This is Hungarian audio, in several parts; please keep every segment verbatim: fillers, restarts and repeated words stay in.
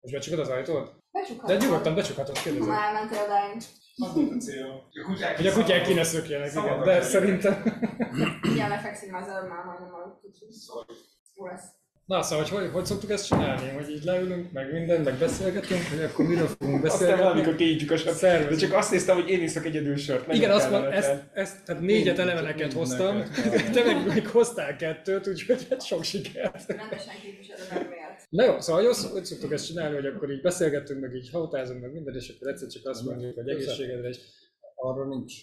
Most becsukod az ajtót? Becsukhatom. De nyugodtan becsukhatod, kérdezem. Már mentél odáig. Az volt a cél. Hogy a kutyák ki ne szökjenek, igen, de szerintem... Igen, lefekszik már az előbb, már majdnem aludt, úgyhogy jó lesz. Na, szóval, hogy, hogy hogy szoktuk ezt csinálni? Hogy így leülünk, meg minden, meg beszélgetünk, hogy akkor miről fogunk beszélgetni? Aztán valamikor kinyitjuk a sört. Szervezünk. De csak azt néztem, hogy én iszok egyedül sört. Igen, azt mondom, ezt, ezt, tehát négyet eleveneket hoztam, te meg, meg hoztál kettőt, úgyhogy hát sok sikert. Rendesen képviselő megmélt. Na jó, szóval hogy, hogy szoktuk ezt csinálni, hogy akkor így beszélgetünk, meg így hautázunk, meg minden, és akkor egyszer csak azt mondjuk, hogy egészségedre is. Arra nincs.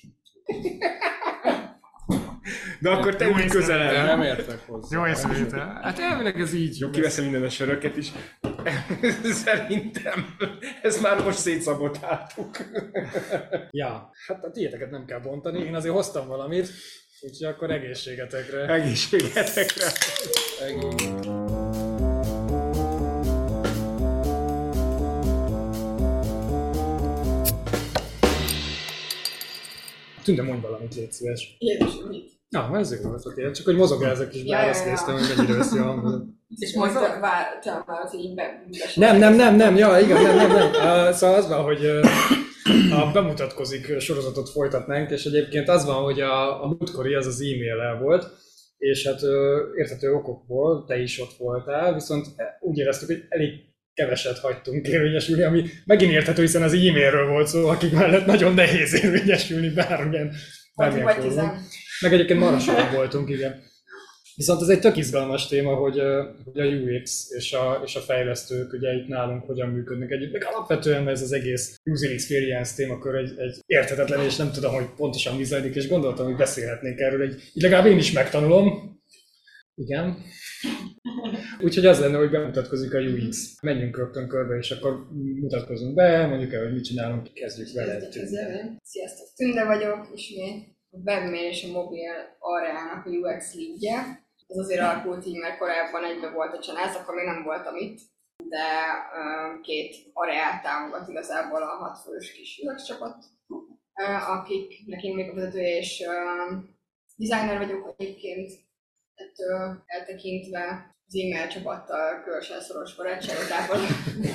De akkor te úgy közeled. Nem értek hozzá. Jó észrevétel. Hát elvileg ez így. Jó, kiveszem minden a söröket is. Szerintem ezt már most szétszabotáltuk. Ja, hát a tiéteket nem kell bontani, én azért hoztam valamit, úgyhogy akkor egészségetekre. Egészségetekre. Egész. Tünde, mondj valamit, légy szíves. Jézus, mit? Na, ez jó volt, oké. Csak hogy mozog ezek kis Ja, választ ja, ja. néztem, hogy mennyire veszi a hangot. És most vár, csak már, hogy így be... Nem, nem, nem, nem, ja, igen, nem, nem, nem. Uh, szóval az van, hogy uh, a bemutatkozik sorozatot folytatnánk, és egyébként az van, hogy a, a múltkori az az e-mail-el volt, és hát uh, érthető okokból te is ott voltál, viszont úgy éreztük, hogy elég keveset hagytunk érvényesülni, ami megint érthető, hiszen az e-mailről volt szó, akik mellett nagyon nehéz érvényesülni bármilyen, bármilyen Vagy fórumon. tizen. Meg egyébként marasóan voltunk, igen. Viszont ez egy tök izgalmas téma, hogy, hogy a u iksz és a, és a fejlesztők ugye itt nálunk hogyan működnek együtt. Meg alapvetően ez az egész user experience témakör egy, egy érthetetlen, és nem tudom, hogy pontosan mi zajlik, és gondoltam, hogy beszélhetnénk erről. Egy, így legalább én is megtanulom. Igen. Úgyhogy az lenne, hogy bemutatkozik a u iksz. Menjünk rögtön körbe, és akkor mutatkozunk be, mondjuk el, hogy mit csinálunk, kezdjük vele. Sziasztok, Tünde vagyok, ismét a webmail és a mobil areának a u iksz leadje. Ez azért alakult így, mert korábban egybe volt a család, akkor még nem voltam itt, de uh, két areát támogat igazából a hat fős kis u iksz csapat, uh, akik nekünk még a vezetője és uh, designer vagyok egyébként, ettől eltekintve az e-mail csapattal különösen szoros barátságot ápolunk.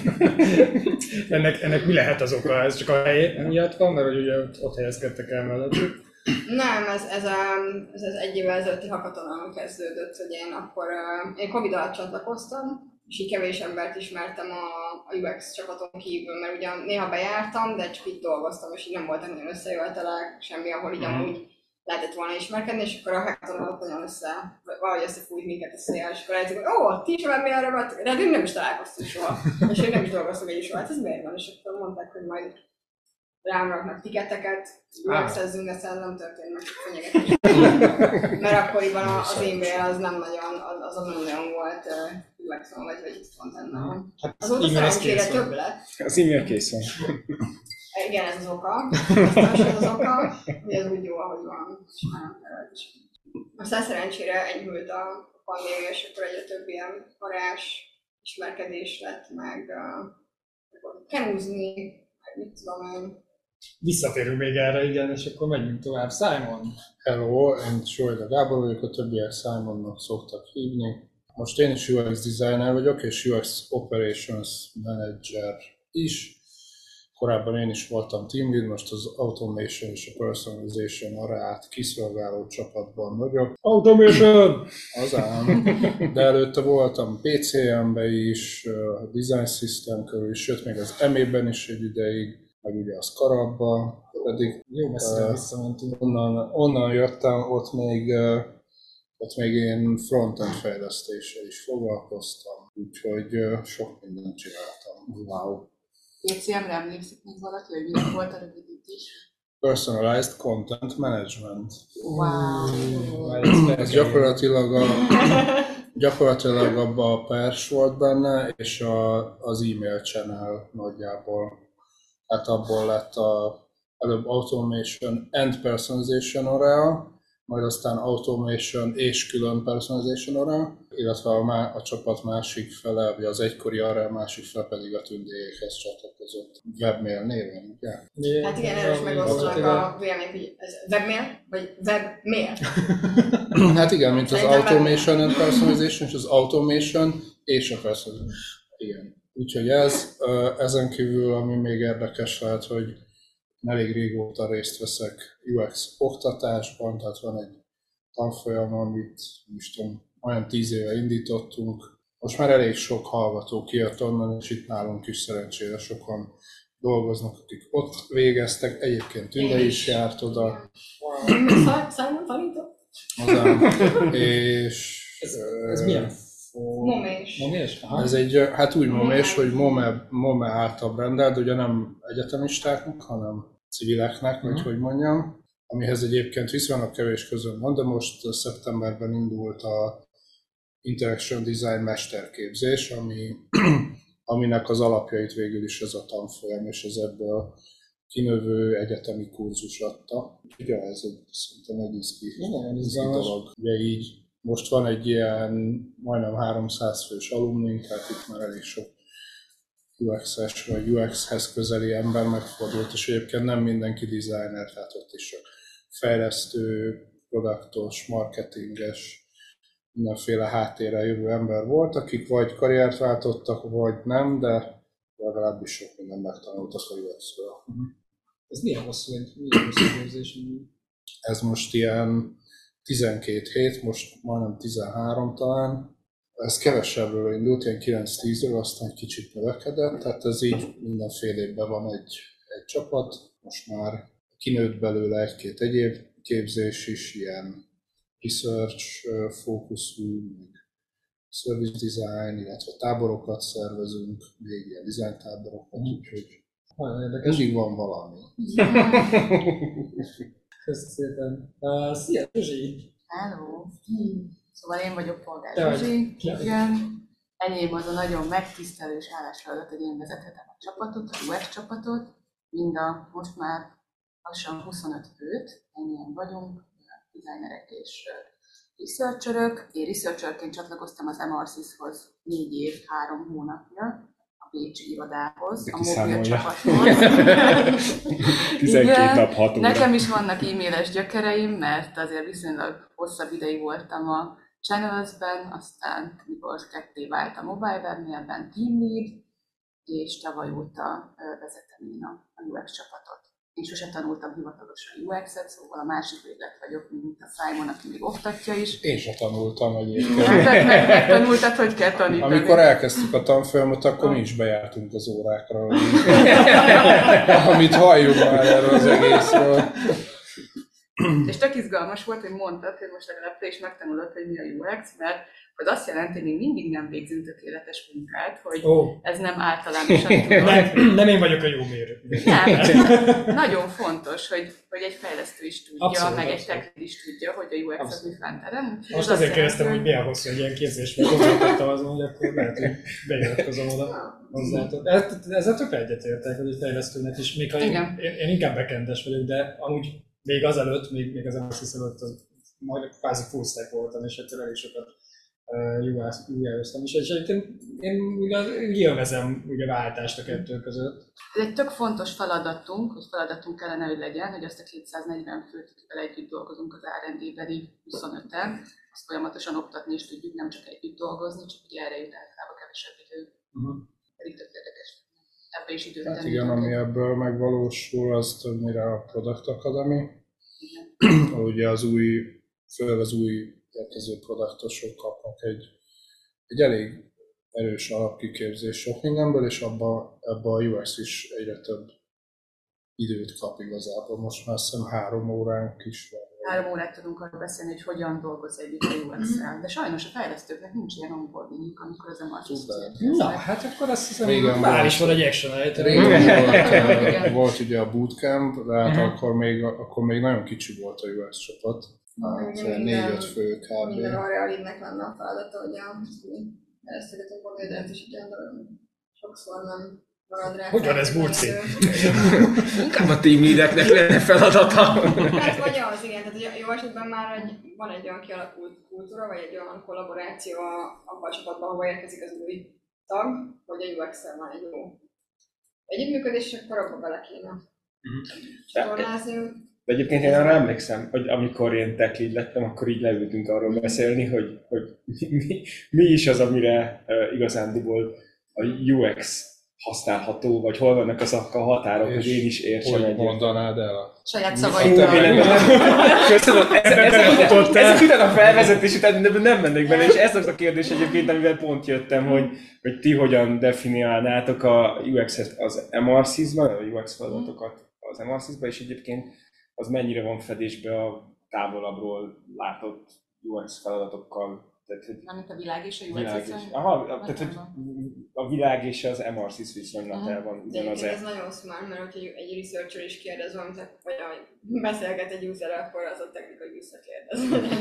ennek, ennek mi lehet az oka? Ez csak a hely miatt van, mert ugye ott helyezkedtek el mellettük? Nem, ez, ez, a, ez az egy évvel ezelőtti hackathonon kezdődött, hogy én akkor uh, én Covid alatt csatlakoztam, és így kevés embert ismertem a, a u iksz csapaton kívül, mert ugye néha bejártam, de csak így dolgoztam, és így nem voltak nagyon összejövetelek, semmi, ahol így amúgy lehetett volna ismerkedni, és akkor a hackathon alatt nagyon össze, valahogy összefújt minket összejár, és akkor eljöttünk, hogy ó, ti is webmailre vettek, de hát én nem is találkoztunk soha, és én nem is dolgoztam egy is soha, hát ez miért van, és akkor mondták, hogy majd rám raknak tiketeket, u iksz-ezzünk, de aztán nem történt meg fenyegetés. Mert akkoriban az e-mail az nem nagyon, az, az nem nagyon volt u iksz-on, vagy hogy frontendben. Azóta szerencsére több lett. Az e-mail kész van. Igen, ez az oka. Aztán ez az oka, hogy ez úgy jó, ahogy van. Aztán szerencsére enyhült a pandémia, és akkor egyre több ilyen parás ismerkedés lett, meg uh, kenúzni, meg mit tudom én. Visszatérünk még erre, igen, és akkor menjünk tovább. Simon! Hello, én Sólyda Gábor vagyok, a többiek Simonnak szoktak hívni. Most én is u iksz designer vagyok, és u iksz operations manager is. Korábban én is voltam team lead, most az automation és a personalization areát kiszolgáló csapatban vagyok. Automation! Az ám. De előtte voltam pé cé em-ben is, a design system körül is, sőt még az em é-ben is egy ideig, meg ugye a Scarabban, pedig Jó messzire uh, visszamentünk. onnan, onnan jöttem, ott még, uh, ott még én frontend fejlesztéssel is foglalkoztam, úgyhogy uh, sok mindent csináltam. Wow. pé cé em-re emlékszik még valaki, hogy milyen volt a rövidítés? Personalized Content Management. Wow. Ez gyakorlatilag, a, gyakorlatilag abban a pers volt benne, és a, az e-mail channel nagyjából. Hát abból lett a előbb Automation and Personalization area, majd aztán Automation és külön Personalization area, illetve a, má, a csapat másik fele, vagy az egykori area másik fele pedig a Tündéjékhez csatlakozott webmail néven, ugye? Hát igen, erős megosztanak a vélemény, hogy ez webmail, vagy webmail. Hát igen, mint az Szerintem Automation and Personalization, és az Automation és a Personalization. Igen. Úgyhogy ez, ezen kívül, ami még érdekes lehet, hogy elég régóta részt veszek u iksz oktatásban, tehát van egy tanfolyam, amit most tudom, olyan tíz éve indítottunk. Most már elég sok hallgató kijött onnan, és itt nálunk is szerencsére sokan dolgoznak, akik ott végeztek. Egyébként Tünde is járt oda. Simon tanított? És... Ez, ez milyen? Momés. Momés? Ez egy, hát úgy momés, hogy MOME, MOME által rendelt, ugye nem egyetemistáknak, hanem civileknek, vagy hogy mondjam, amihez egyébként viszonylag kevés közön van, de most szeptemberben indult a Interaction Design mesterképzés, ami, aminek az alapjait végül is ez a tanfolyam, és ez ebből kinövő egyetemi kurzus adta. Ugye ez egy, szerintem egy izgi, izgi dolog. Ugye így most van egy ilyen majdnem háromszáz fős alumnink, tehát itt már elég sok u iksz-es vagy u iksz-hez közeli ember megfordult, és egyébként nem mindenki designer, tehát ott is sok fejlesztő, produktos, marketinges, mindenféle háttérrel jövő ember volt, akik vagy karriert váltottak, vagy nem, de legalábbis sok mindent megtanultak a u iksz-ről. Ez milyen hosszú, milyen hosszú képzés? Ez most ilyen tizenkét hét, most majdnem tizenhárom talán. Ez kevesebbről indult, ilyen kilenc-tízről, aztán kicsit növekedett, tehát ez így mindenféle évben van egy, egy csapat. Most már kinőtt belőle egy-két egyéb képzés is, ilyen research fókuszú, service design, illetve táborokat szervezünk, még ilyen design táborokat, mm. úgyhogy mindig van valami. Köszönöm szépen. Uh, szia, Zsuzsi! Hello! Szóval én vagyok Polgár Zsuzsi, igen. Enyém az a nagyon megtisztelő és hálás feladat, hogy én vezethetem a csapatot, a u iksz csapatot, mind a most már lassan huszonöt főt, ennyien vagyunk, designerek és researcherök. Én researcherként csatlakoztam az em er cé i es-hoz négy év, három hónapja, a bécsi irodához, a mobil csapathoz. tizenkét nap, hat óra. Nekem is vannak e-mailes gyökereim, mert azért viszonylag hosszabb ideig voltam a Channels-ben, aztán mikor ketté vált a Mobile Webmailben team lead, és tavaly óta vezetem én a, a u iksz csapatot. Én sosem tanultam hivatalosan u iksz-et, szóval a másik véglet vagyok, mint a Simon, aki még oktatja is. Én sem tanultam egyébként. Hát meg, megtanultad, hogy kell tanítani. Amikor elkezdtük a tanfolyamot, akkor mi is bejártunk az órákra, amit halljuk már erről az egészről. És tök izgalmas volt, hogy mondtad, hogy most legalább te is megtanulod, hogy mi a u iksz, mert az azt jelenti, hogy még mindig nem végzünk tökéletes munkát, hogy oh. ez nem általánosan tudod. Nem, nem én vagyok a jó mérő. Nem, nagyon fontos, hogy, hogy egy fejlesztő is tudja, abszolút, meg abszolút. egy tech is tudja, hogy a u iksz az mi fennterem. Most azért kérdeztem, hogy milyen hosszú egy ilyen képzés, mert konzultattam azon, hogy akkor lehet, hogy beiratkozom oda hozzátok. Ezzel tökre egyetértek, hogy egy fejlesztőnek is, még ha én, én, én inkább backendes vagyok, de amúgy még azelőtt, még, még az em es cé i es előtt az, majd kvázi full stack voltam, és ettől elég sokat u i-oztam is, és én, én úgy élvezem ugye váltást a kettő között. Ez egy tök fontos feladatunk, hogy feladatunk kellene, hogy legyen, hogy azt a kétszáznegyven főt, akivel együtt dolgozunk az er end dé-beli huszonöten, azt folyamatosan oktatni is tudjuk, nem csak együtt dolgozni, csak ugye erre jut általában kevesebb idő. Uh-huh. Pedig tök érdekes. Ebbe is időt hát igen, ami ebből megvalósul, az többnyire a Product Academy. Ugye az új, főleg az új érkező produktosok kapnak egy, egy elég erős alapkiképzés sok mindenből, és abba, abba a u iksz is egyre több időt kap igazából. Most már azt hiszem három óránk is van. Három órát tudunk arról beszélni, hogy hogyan dolgoz együtt a u iksz-el. De sajnos a fejlesztőknek nincs ilyen onboarding, amikor az em er cé i es. Na, hát akkor azt hiszem, régen már is van egy action item. Régen volt, volt ugye a bootcamp, de hát uh-huh. akkor, még, akkor még nagyon kicsi volt a u iksz csapat. Hát négy-öt fő kb. Minden arra leadnek lenne a feladata, hogy a fejlesztőket a komédiát is így sokszor nem marad rá. Hogyan ez Burci? Inkább a team leadeknek lenne feladata. Hát vagy az, igen, tehát jó esetben már egy, van egy olyan kialakult kultúra, vagy egy olyan kollaboráció abban a csapatban, ahova érkezik az új tag, hogy a u iksz-el van egy jó együttműködés, és akkor abba bele kéne csatornázni. De egyébként én arra emlékszem, hogy amikor én tech lead lettem, akkor így leültünk arról beszélni, hogy, hogy mi, mi is az, amire uh, igazándiból a u eksz használható, vagy hol vannak azok a határok, hogy én is értsem hogy egyet. mondanád el a... Saját Fú, szavaiddal. véletlenül. Köszönöm, ezek, ezek után a felvezetés után nem, nem mennék bele, és ez az a kérdés egyébként, amivel pont jöttem, hogy, hogy ti hogyan definiálnátok a u eksz-et az em er sys-ban, a u eksz feladatokat az em er sys-ban, és egyébként az mennyire van fedésbe a távolabbról látott u eksz feladatokkal. Tehát, hogy Mármint a világ és a u világ eksz és, viszony? aha, tehát, hogy a világ és az em er sys viszonylat el van De ugyanaz. egyébként ez nagyon smart, mert hogyha egy researcher is kérdez valamit, vagy beszélget egy user, akkor az a technikai visszakérdez.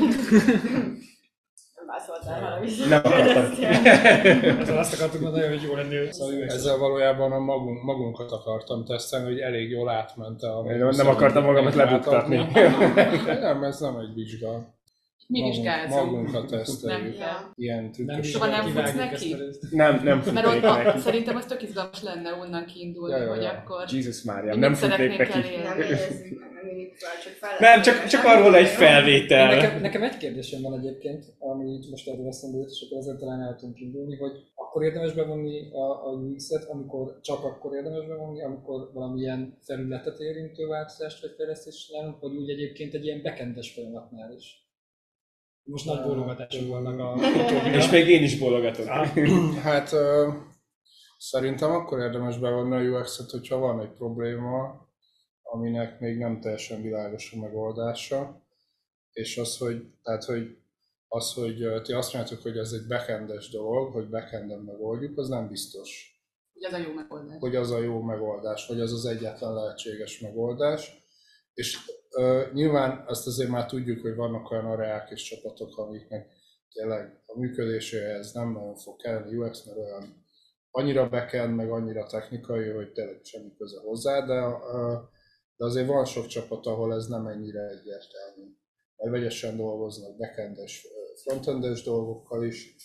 Nem válaszoltál valami. Nem akartam. Ezzel azt akartuk mondani, hogy jó lenni, szóval Ezzel valójában a magunk, magunkat akartam tesztelni, hogy elég jól átment a... Nem, nem akartam magamat lebuktatni. Nem, ez nem egy vizsga. Mi Magunk- vizsgálunk. Magunkat teszteljük. Nem kell. Ilyen nem trükkös. Soha nem kivágjuk futsz ezt neki? a részt. Nem, nem Mert futnék ott, neki. szerintem az tök izgalmas lenne onnan kiindulni, Ja, ja, hogy ja. akkor Jézus Mária, mit nem futnék szeretnénk neki. elérni. Nem érezzük meg, nem írjuk fel, csak fel. Nem, csak, csak arról egy felvétel. Nekem, nekem egy kérdésem van egyébként, ami így most erről eszembe jut, és akkor ezen talán el tudunk indulni, hogy akkor érdemes bevonni a, a u eksz-et, amikor csak akkor érdemes bevonni, amikor valamilyen felületet érintő változást vagy fejlesztést csinálunk, vagy úgy egyébként egy ilyen backendes folyamatnál is. Most nagy bólogatások vannak a utóbbi. És még én is bólogatok. Hát ö, szerintem akkor érdemes bevonni a u eksz-et, hogyha van egy probléma, aminek még nem teljesen világos a megoldása, és az, hogy, tehát, hogy, az, hogy ö, ti azt mondjátok, hogy ez egy backendes dolog, hogy backenden megoldjuk, az nem biztos, Hogy az a jó megoldás. hogy az a jó megoldás, vagy az az egyetlen lehetséges megoldás. És uh, nyilván azt azért már tudjuk, hogy vannak olyan areák és csapatok, amiknek tényleg a működéséhez nem nagyon fog kelleni u eksz, mert olyan annyira backend, meg annyira technikai, hogy tényleg semmi köze hozzá, de, uh, de azért van sok csapat, ahol ez nem ennyire egyértelmű. Mert vegyesen dolgoznak backendes, frontendes dolgokkal is,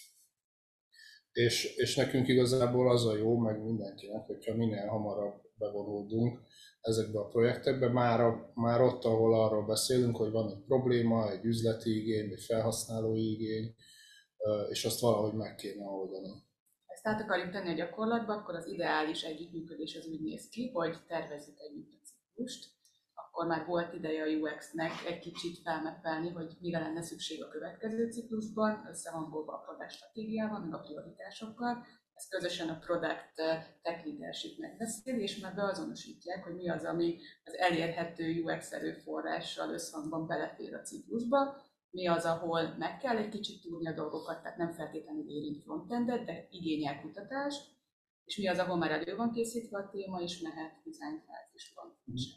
és, és nekünk igazából az a jó, meg mindenkinek, hogyha minél hamarabb bevonódunk ezekbe a projektekbe, már, a, már ott, ahol arról beszélünk, hogy van egy probléma, egy üzleti igény, egy felhasználói igény, és azt valahogy meg kéne oldani. Ezt át akarjuk tenni a gyakorlatba, akkor az ideális együttműködés az úgy néz ki, hogy tervezzük együtt a ciklust, akkor már volt ideje a u eksz-nek egy kicsit felmeppelni, hogy mire lenne szükség a következő ciklusban, összehangolva a product stratégiával, meg a prioritásokkal. Ezt közösen a product tech leadership megbeszéli, és már beazonosítják, hogy mi az, ami az elérhető u eksz erőforrással összhangban belefér a ciklusba, mi az, ahol meg kell egy kicsit tudni a dolgokat, tehát nem feltétlenül érint frontendet, de igényel kutatást, és mi az, ahol már elő van készítve a téma, és mehet design fázisban.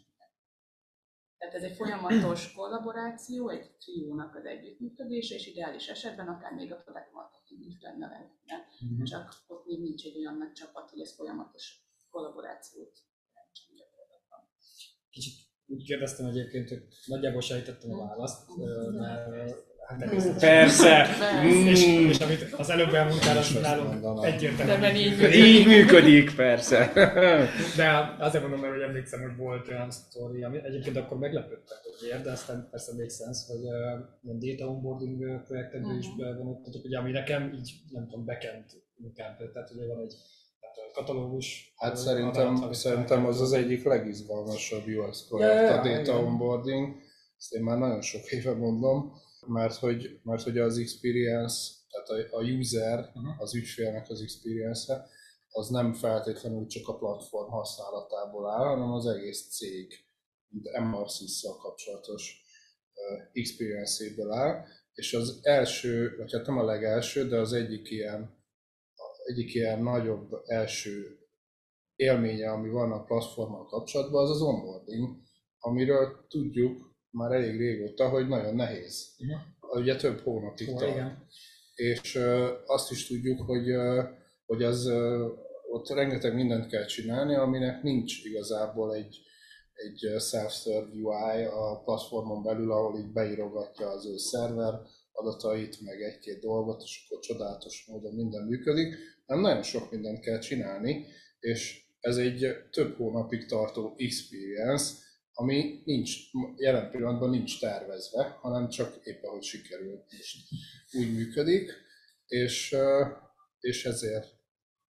Tehát ez egy folyamatos kollaboráció, egy triónak az együttműködése, és ideális esetben akár még a product marketing is benne lehetne. Mm-hmm. Csak ott még nincs egy olyan nagy csapat, hogy ez folyamatos kollaborációt jelentsen gyakorlatban. Kicsit úgy kérdeztem egyébként, hogy nagyjából sejtettem a választ, mert hát egészen. Persze! És, és amit az előbb elmondtál, az nálunk egyértelműen. De így Így működik, persze. De azért mondom, mert hogy emlékszem, hogy volt olyan sztori, ami egyébként akkor meglepődtem, hogy miért, de aztán persze make sense, hogy uh, ilyen data onboarding projektekből is bevonultatok, ugye, ami nekem így, nem tudom, backend inkább, tehát ugye van egy tehát katalógus. Hát szerintem, adat, szerintem az az egyik legizgalmasabb u eksz projekt, ja, ja, a data igen. onboarding. Ezt én már nagyon sok éve mondom, mert hogy, mert hogy az experience, tehát a, a user, uh-huh. az ügyfélnek az experience-e, az nem feltétlenül csak a platform használatából áll, hanem az egész cég, mint em er sys-szal kapcsolatos uh, experience-éből áll. És az első, vagy hát nem a legelső, de az egyik ilyen, egyik ilyen nagyobb első élménye, ami van a platformmal kapcsolatban, az az onboarding, amiről tudjuk már elég régóta, hogy nagyon nehéz. Uh-huh. Ugye több hónapig oh, tart. És uh, azt is tudjuk, hogy, uh, hogy az, uh, ott rengeteg mindent kell csinálni, aminek nincs igazából egy, egy self-serve u i a platformon belül, ahol így beírogatja az ő szerver adatait, meg egy-két dolgot, és akkor csodálatos módon minden működik. Nem nagyon sok mindent kell csinálni, és ez egy több hónapig tartó experience, ami nincs, jelen pillanatban nincs tervezve, hanem csak éppen, hogy sikerült, most úgy működik, és, és ezért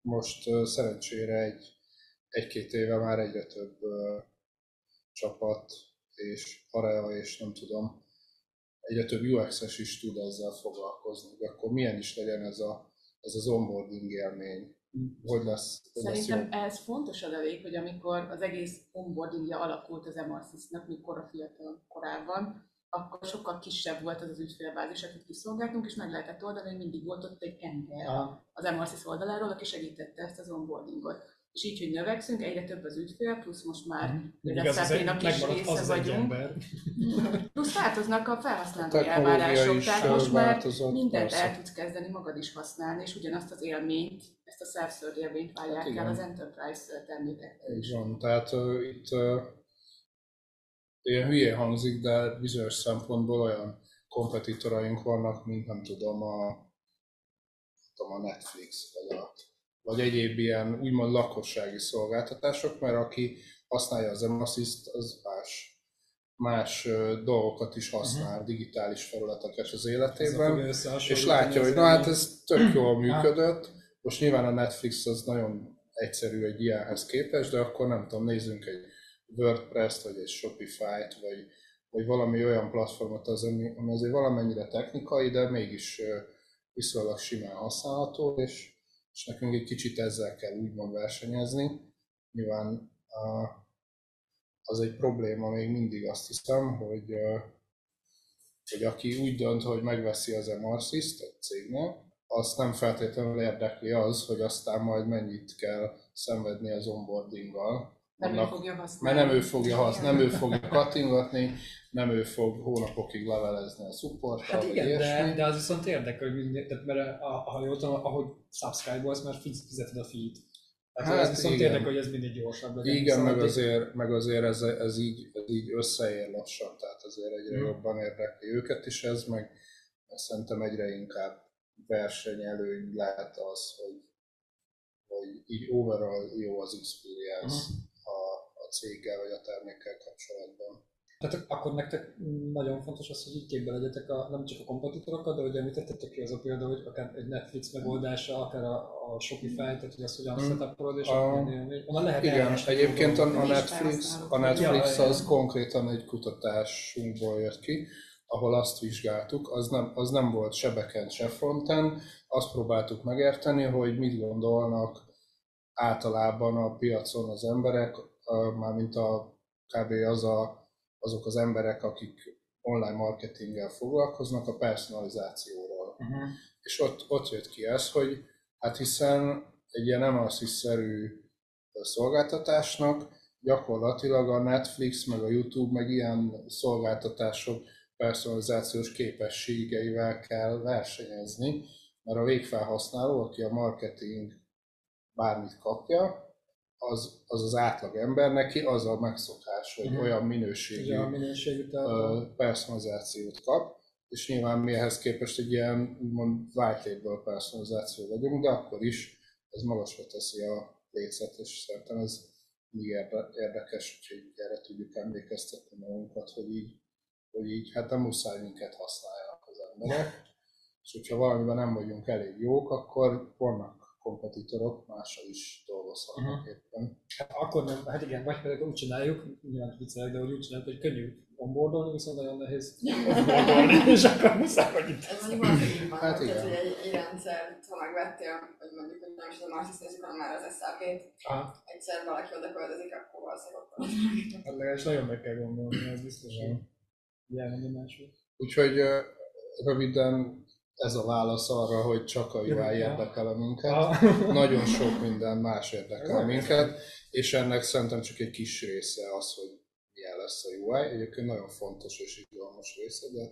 most uh, szerencsére egy, egy-két éve már egyre több uh, csapat és area és nem tudom, egyre több u eksz-es is tud ezzel foglalkozni, de akkor milyen is legyen ez, a, ez az onboarding élmény. Hogy lesz, hogy Szerintem lesz ez fontos adalék, hogy amikor az egész onboardingja alakult az em er sys-nek, mikor a fiatal korában, akkor sokkal kisebb volt az az ügyfélbázis, akit kiszolgáltunk, és meg lehetett oldani, hogy mindig volt ott egy ember az em er sys oldaláról, aki segítette ezt az onboardingot. És így, hogy növekszünk, egyre több az ügyfél, plusz most már a kis része vagyunk. Plusz változnak a felhasználói elvárások, tehát most már mindent el tudsz kezdeni magad is használni, és ugyanazt az élményt, ezt a self-serve élményt várják hát el az enterprise termékektől. Így van, tehát uh, itt uh, ilyen hülyén hangzik, de bizonyos szempontból olyan kompetitoraink vannak, mint nem tudom a, tudom, a Netflix, vagy a vagy egyéb ilyen úgymond lakossági szolgáltatások, mert aki használja az em er sys-t, az más, más dolgokat is használ, uh-huh. digitális felületeket az életében, és látja, hogy na hát ez tök jól működött. Most nyilván a Netflix az nagyon egyszerű egy ilyenhez képest, de akkor nem tudom, nézzünk egy WordPress-t, vagy egy Shopify-t, vagy, vagy valami olyan platformot, az, ami azért valamennyire technikai, de mégis viszonylag simán használható, és és nekünk egy kicsit ezzel kell úgymond versenyezni. Nyilván az egy probléma még mindig, azt hiszem, hogy, hogy aki úgy dönt, hogy megveszi az em er sys-t egy cégnél, azt nem feltétlenül érdekli az, hogy aztán majd mennyit kell szenvedni az onboardinggal. Nem annak, ő fogja használni. Mert nem ő fogja használni, nem ő fogja kattingatni, nem ő fog hónapokig levelezni a supporttal, hát igen, de, de az viszont érdekel, hogy minden, tehát mert ha jól tudom, ahogy subscribe-olsz, mert fizeted a feed. Tehát hát ez viszont igen. Érdekel, hogy ez mindig gyorsabb legyen. Igen, meg azért, meg azért ez, ez, így, ez így összeér lassan, tehát azért egyre hmm. jobban érdekli őket is ez, meg szerintem egyre inkább versenyelőny lehet az, hogy, hogy így overall jó az experience hmm. a, a céggel vagy a termékkel kapcsolatban. Tehát akkor nektek nagyon fontos az, hogy így képbe legyetek a, nem csak a kompetitorokat, de hogy említettetek ki az a példa, hogy akár egy Netflix megoldása, akár a, a Shopify, tehát hogy azt hogyan hmm. setupolod, és onnan lehet igen, egyébként a, a Netflix, a Netflix ja, az konkrétan egy kutatásunkból jött ki, ahol azt vizsgáltuk, az nem, az nem volt se backend, se frontend, azt próbáltuk megérteni, hogy mit gondolnak általában a piacon az emberek, mármint a kb. az a azok az emberek, akik online marketinggel foglalkoznak, a personalizációról. Uh-huh. És ott, ott jött ki ez, hogy hát hiszen egy ilyen em er sys-szerű szolgáltatásnak gyakorlatilag a Netflix, meg a YouTube, meg ilyen szolgáltatások personalizációs képességeivel kell versenyezni, mert a végfelhasználó, aki a marketing bármit kapja, az az, az átlag ember, neki az a megszokás, hogy uh-huh. olyan minőségű, ja, minőségű personalizációt kap, és nyilván mi ehhez képest egy ilyen úgymond white label personalizáció vagyunk, de akkor is ez magasra teszi a lécet, és szerintem ez mindig érdekes, hogy erre tudjuk emlékeztetni magunkat, hogy így, hogy így hát nem muszáj minket használjanak az emberek, és hogyha valamiben nem vagyunk elég jók, akkor vannak kompetitorok, mással is dolgozhatnak uh-huh. éppen. Hát akkor nem, hát igen, vagy pedig úgy csináljuk, nyilván viccelek, de hogy úgy csináljuk, hogy könnyű onboardolni, viszont nagyon nehéz onboardolni, és akkor muszáj, hogy itt ez mondjuk az így van, hát tehát, hogy egy, egy rendszert, ha megvettél, vagy mondjuk, hogy nem is az em er sys nézzük, hanem már az es á pé-t, egyszer valaki oda költözik, akkor valószínűleg ott van. Hát legalábbis nagyon meg kell gondolni, ez biztos, hogy ilyen nem máshogy. Úgyhogy röviden ez a válasz arra, hogy csak a u i érdekel minket. Nagyon sok minden más érdekel minket, és ennek szerintem csak egy kis része az, hogy milyen lesz a u i. Egyébként nagyon fontos és izgalmas része, de,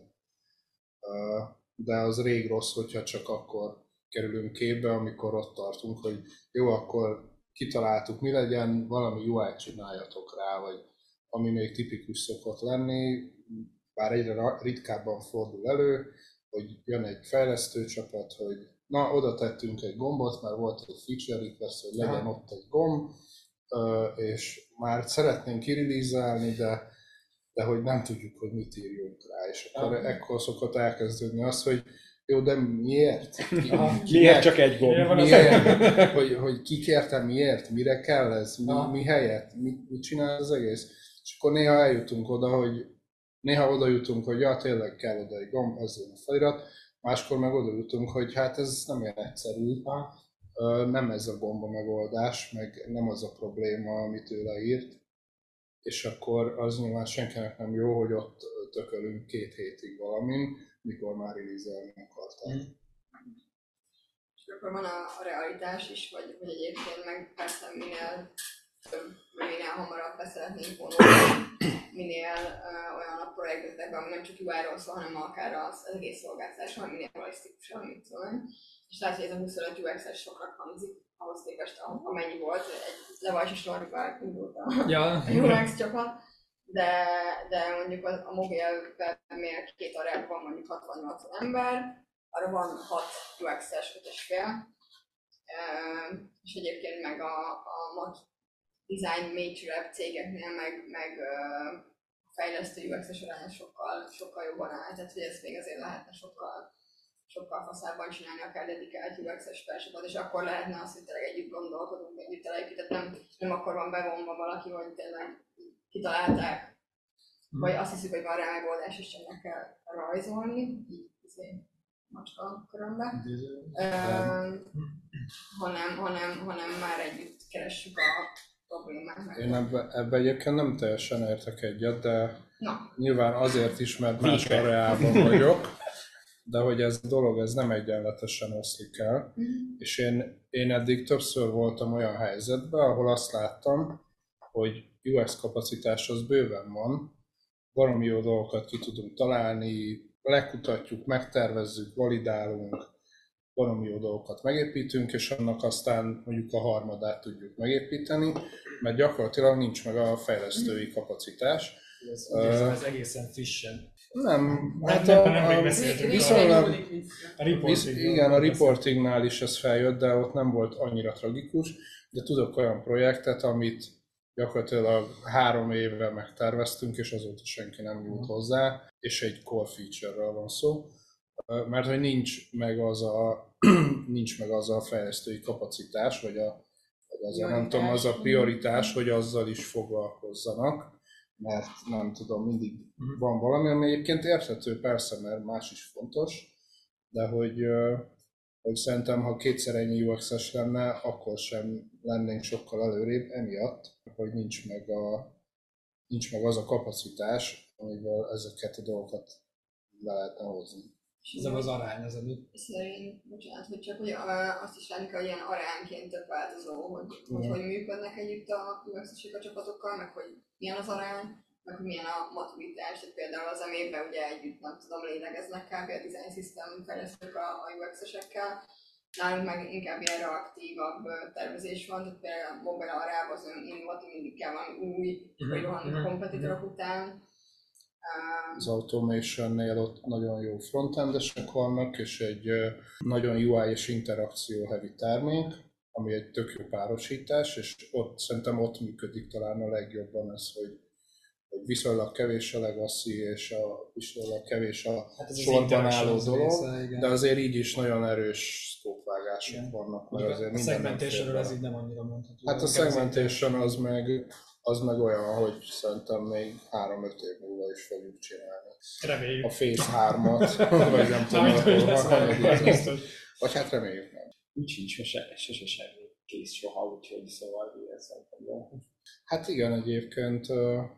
de az rég rossz, hogyha csak akkor kerülünk képbe, amikor ott tartunk, hogy jó, akkor kitaláltuk, mi legyen, valami u i-t csináljatok rá, vagy ami még tipikus szokott lenni, bár egyre ritkábban fordul elő, hogy jön egy fejlesztő csapat, hogy na, oda tettünk egy gombot, mert volt egy feature request, hogy legyen Aha. ott egy gomb, és már szeretnénk kirelease-elni, de, de hogy nem tudjuk, hogy mit írjunk rá. És akkor Aha. ekkor szokott elkezdődni az, hogy Jó, de miért? Ki, Miért csak egy gomb? Miért van az Miért? hogy, hogy ki kérte miért? Mire kell ez? Mi, Aha. mi helyett? Mit, mit csinál az egész? És akkor néha eljutunk oda, hogy néha oda jutunk, hogy ja, tényleg kell oda egy gomb, ez a felirat. Máskor meg oda jutunk, hogy hát ez nem ilyen egyszerű. Nem ez a gomb a megoldás, meg nem az a probléma, amit ő leírt. És akkor az nyilván senkinek nem jó, hogy ott tökölünk két hétig valamin, mikor már release-elni akarták. Mm. És akkor van a, a realitás is, vagy, vagy egyébként meg persze minél több, minél hamarabb be szeretnénk vonulni, minél uh, olyan a projektekben, ami nem csak u i-ról szól, hanem akár az, az egész szolgáltatásról, hanem minél realisztikusabb, mit tudom. És látja, hogy ez a huszonöt u ex-es sokra hangzik, ahhoz képest amennyi volt, egy levajsos sorrival indult a, ja. a u eksz csapat, de, de mondjuk a, a mobilben még két arában van mondjuk hatvan-nyolcvan ember, arra van hat u ex-es öt és fél, és egyébként meg a, a design major cégeknél meg, meg a fejlesztő u ex-es aránya sokkal, sokkal jobban áll, tehát hogy ezt még azért lehetne sokkal sokkal faszábban csinálni, akár dedikált u ex-es felsőt, és akkor lehetne azt, hogy tényleg együtt gondolkodunk, együtt elejük, tehát nem, nem akkor van bevonva valaki, hogy tényleg kitalálták, hmm. vagy azt hiszük, hogy van rá megoldás, és csak meg kell rajzolni, így azért macska körömbe, uh, hanem, hanem, hanem már együtt keressük a problémát. Én ebben ebbe egyébként nem teljesen értek egyet, de Na. Nyilván azért is, mert más areában vagyok, de hogy ez a dolog ez nem egyenletesen oszlik el, mm. és én, én eddig többször voltam olyan helyzetben, ahol azt láttam, hogy u eksz kapacitás az bőven van, baromi jó dolgokat ki tudunk találni, lekutatjuk, megtervezzük, validálunk, baromi jó dolgokat megépítünk, és annak aztán mondjuk a harmadát tudjuk megépíteni, mert gyakorlatilag nincs meg a fejlesztői kapacitás. Ez, uh, ez egészen frissen. Nem, hát nem, a, nem, nem a, viszonylag, a reporting. Igen, a reportingnál is ez feljött, de ott nem volt annyira tragikus, de tudok olyan projektet, amit gyakorlatilag három éve megterveztünk, és azóta senki nem nyújt hozzá, és egy core feature-ről van szó, mert hogy nincs meg az a, nincs meg az a fejlesztői kapacitás, vagy, a, vagy az a, nem tudom, az a prioritás, hogy azzal is foglalkozzanak, mert nem tudom, mindig van valami, ami egyébként érthető persze, mert más is fontos, de hogy, hogy szerintem, ha kétszer ennyi u eksz-es lenne, akkor sem lennénk sokkal előrébb, emiatt, hogy nincs meg, a, nincs meg az a kapacitás, amivel ezeket a dolgokat le lehetne hozni. Ez az arány, az amit... Szerint, bocsánat, hogy csak hogy azt is látni kell, hogy ilyen arányként tök változó, hogy hogy, hogy működnek együtt a u eksz-esek a csapatokkal, meg hogy milyen az arány, meg hogy milyen a maturitás. Tehát például az em-ben ugye együtt, nem tudom, lélegeznek kb. A design system fejlesztők a, a u eksz-esekkel. Nálunk meg inkább ilyen reaktívabb tervezés van, tehát például a mobile arában az olyan innovatív, mindig kell valami új, vagy rohanni kompetitorok után. Az Automation-nél ott nagyon jó frontendesek vannak, és egy nagyon u i és interakció heavy termék, ami egy tök jó párosítás, és ott szerintem ott működik talán a legjobban ez, hogy, hogy viszonylag kevés a legacy, és a viszonylag kevés a hát sorban álló dolog, része, de azért így is nagyon erős szkópvágások vannak. Mert azért a segmentation-ről ez így nem annyira mondható. Hát a segmentation az meg... az meg olyan, hogy szerintem még három-öt év múlva is fogjuk csinálni. Reméljük. A Phase hármat, vagy nem tudom, hol van. Vagy hát reméljük nem. Úgy sincs, sose, sose semmi kész soha, úgyhogy szóval ez szerintem jó. Hát igen, egyébként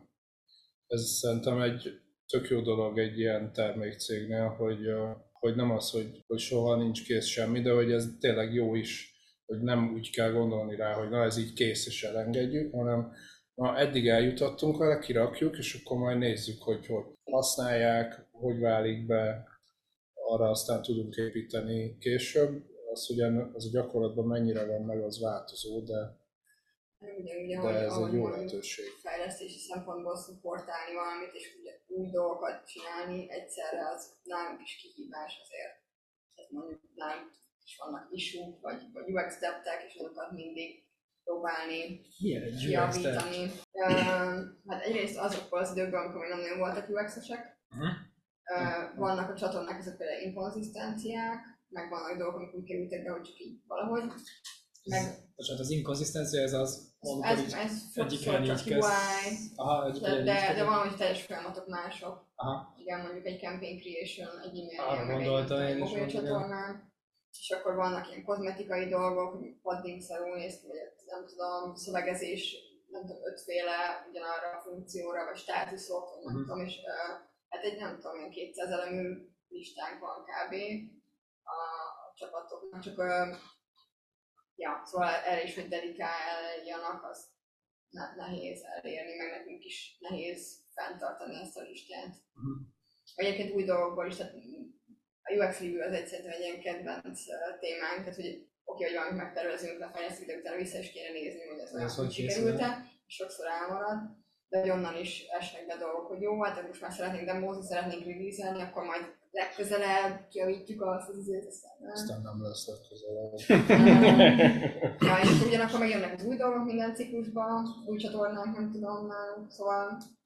ez szerintem egy tök jó dolog egy ilyen termékcégnél, hogy, hogy nem az, hogy, hogy soha nincs kész semmi, de hogy ez tényleg jó is, hogy nem úgy kell gondolni rá, hogy na ez így kész és elengedjük, hanem na, eddig eljutottunk vele, kirakjuk, és akkor majd nézzük, hogy hogy használják, hogy válik be, arra aztán tudunk építeni később. Az, ugye az a gyakorlatban mennyire van meg, az változó, de, ugye, ugye, de ez ahogy, egy jó ahogy lehetőség. Fejlesztési szempontból szupportálni valamit, és ugye új dolgokat csinálni egyszerre, az nálunk is kihívás azért. Tehát mondjuk nálunk is vannak issue-k, vagy, vagy u eksz deptek, és azokat mindig próbálni javítani. Uh, hát egyrészt azokból az időkben, amikor még nem nagyon voltak u eksz-esek, uh-huh. vannak a csatornák között például inkonzisztenciák, meg vannak dolgok, amik úgy kerültek be, hogy csak így valahogy. Meg... Bocsánat, az inkonzisztencia, ez az, ez, ez, ez egyiken így kezd. Aha, egyiken de, de, de valahogy teljes folyamatok mások. Aha. Igen, mondjuk egy campaign creation, egy e-mail, meg egy mobil csatornán. És akkor vannak ilyen kozmetikai dolgok, hogy paddingszerű néz ki, vagy nem tudom, szövegezés, nem tudom, ötféle ugyanarra a funkcióra, vagy státuszok, vagy nem uh-huh. tudom, és uh, hát egy nem tudom, ilyen kétszáz elemű listánk van kb. A, a csapatoknak, csak uh, ja, szóval erre is, hogy dedikáljanak, az ne- nehéz elérni, meg nekünk is nehéz fenntartani ezt a listát. Uh-huh. Egyébként új dolgokból is, tehát a u exo review az egy szerintem egy ilyen kedvenc témánk, tehát hogy oké, hogy valamit megtervezünk, lefejlesztjük, de utána vissza is kéne nézni, hogy ez olyan, hogy sikerült-e, és sokszor elmarad, de hogy onnan is esnek be dolgok, hogy jó, hát most már szeretnénk demózni, szeretnénk release-elni, akkor majd legközelebb kijavítjuk azt az azért, aztán nem. Aztán nem lesz legközelebb. Ja, és akkor ugyanakkor megjönnek az új dolgok minden ciklusban, új csatornák, nem tudom nálunk, szóval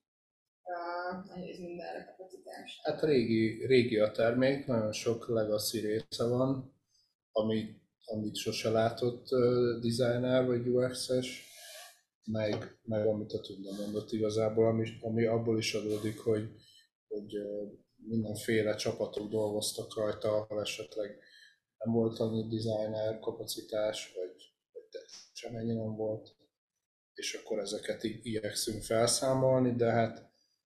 Uh, nehéz mindenre kapacitás. Hát régi, régi a termék, nagyon sok legacy része van, amit, amit sose látott uh, designer vagy u exes, meg, meg amit a Tunda mondott igazából, ami, ami abból is adódik, hogy, hogy uh, mindenféle csapatok dolgoztak rajta, ahol esetleg nem volt annyi designer kapacitás, vagy, vagy semennyi nem volt, és akkor ezeket igyekszünk felszámolni, de hát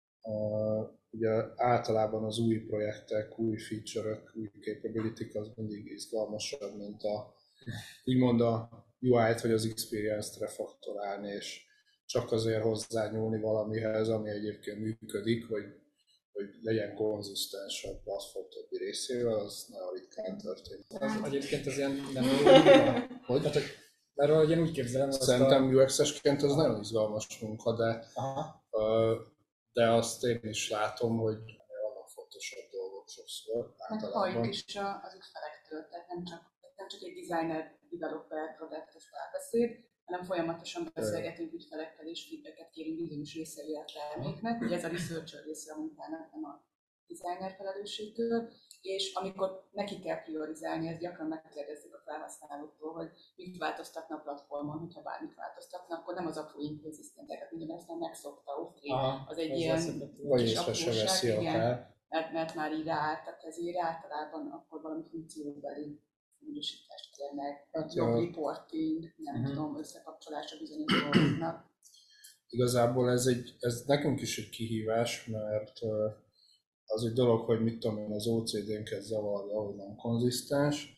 Uh, ugye általában az új projektek, új feature-ök, új capability-k az mindig izgalmasabb, mint a úgymond a u i-t vagy az experience-t refaktorálni, és csak azért hozzányúlni valamihez, ami egyébként működik, hogy, hogy legyen konzisztens a platform többi részével, az nagyon ritkán történik. Az, egyébként az ilyen nem hogy? Tehát, mert ahogy én úgy képzelem, szerintem a... u exesként az nagyon izgalmas munka, de aha. Uh, de azt én is látom, hogy vannak fontosabb dolgok sokszor általában. Halljuk is az ügyfelektől, tehát nem csak, nem csak egy designer, developer, produktos párbeszéd, hanem folyamatosan beszélgetünk ügyfelekkel és feedbacket kérünk bizonyos részei a terméknek. Ugye ez a researcher része a munkának, nem a designer felelősségtől, és amikor neki kell priorizálni, ezt gyakran megkérdezzük a felhasználóktól, hogy mit változtatna a platformon, hogyha bármit változtatna, akkor nem az apró inkonzisztenteket, ugyanezt már megszokta, oké, okay. Az egy az ilyen kis apróság, igen, mert, mert már így ráállt a kezére, általában akkor valami funkcióbeli módosítást kérnek, hát jobb reporting, nem uh-huh. tudom, összekapcsolása bizonyos dolgoknak. Igazából ez, egy, ez nekünk is egy kihívás, mert az egy dolog, hogy mit tudom én, az o cé dén-ket zavarja, hogy nem konzisztens,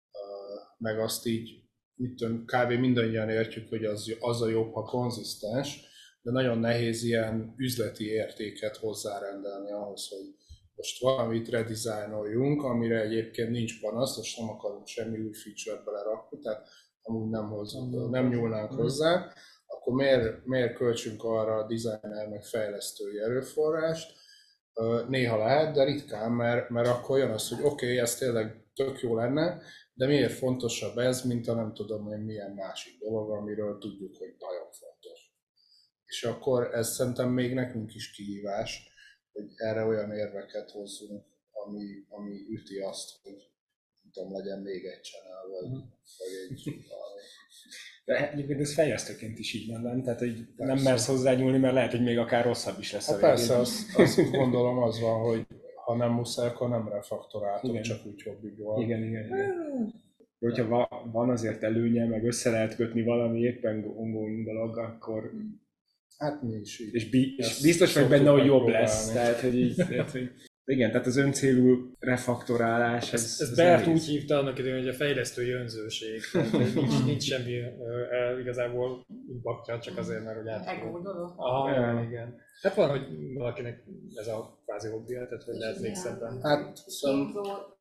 meg azt így, mit tudom, kb. Mindannyian értjük, hogy az, az a jobb, ha konzisztens, de nagyon nehéz ilyen üzleti értéket hozzárendelni ahhoz, hogy most valamit redesignoljuk, amire egyébként nincs panasz, és nem akarunk semmi új feature-t belerakni, tehát amúgy nem, hozzunk, nem nyúlnánk hozzá, akkor miért, miért költsünk arra a designer meg fejlesztői erőforrást? Néha lehet, de ritkán, mert, mert akkor jön az, hogy oké, okay, ez tényleg tök jó lenne, de miért fontosabb ez, mint a nem tudom hogy milyen másik dolog, amiről tudjuk, hogy nagyon fontos. És akkor ez szerintem még nekünk is kihívás, hogy erre olyan érveket hozzunk, ami, ami üti azt, hogy nem tudom, legyen még egy channel, vagy, mm. vagy egy valami. De egyébként ez fejlesztőként is így van, nem? Tehát, hogy persze. Nem mersz hozzányúlni, mert lehet, hogy még akár rosszabb is lesz. Hát a persze, azt, azt gondolom az van, hogy ha nem muszáj, akkor nem refaktoráltok, igen. Csak úgy hobbiból. Igen, igen, igen. Hogyha va, van azért előnye, meg össze lehet kötni valami éppen ongoing dolog, akkor... Hát mi is így. És, bi, és biztos vagy benne, hogy jobb lesz. Tehát, hogy így, tehát, hogy... Igen, tehát az öncélú refaktorálás... Ez, ez, ez Bert úgy hívta annak idején, hogy a fejlesztői önzőség. Tehát nincs, nincs semmi uh, igazából impactja, csak azért, mert hogy át... Ego dolog. Aha, ja. Igen. Hát van, hogy valakinek ez a kvázi hobbija, tehát hogy lehet még szebben. Hát szem...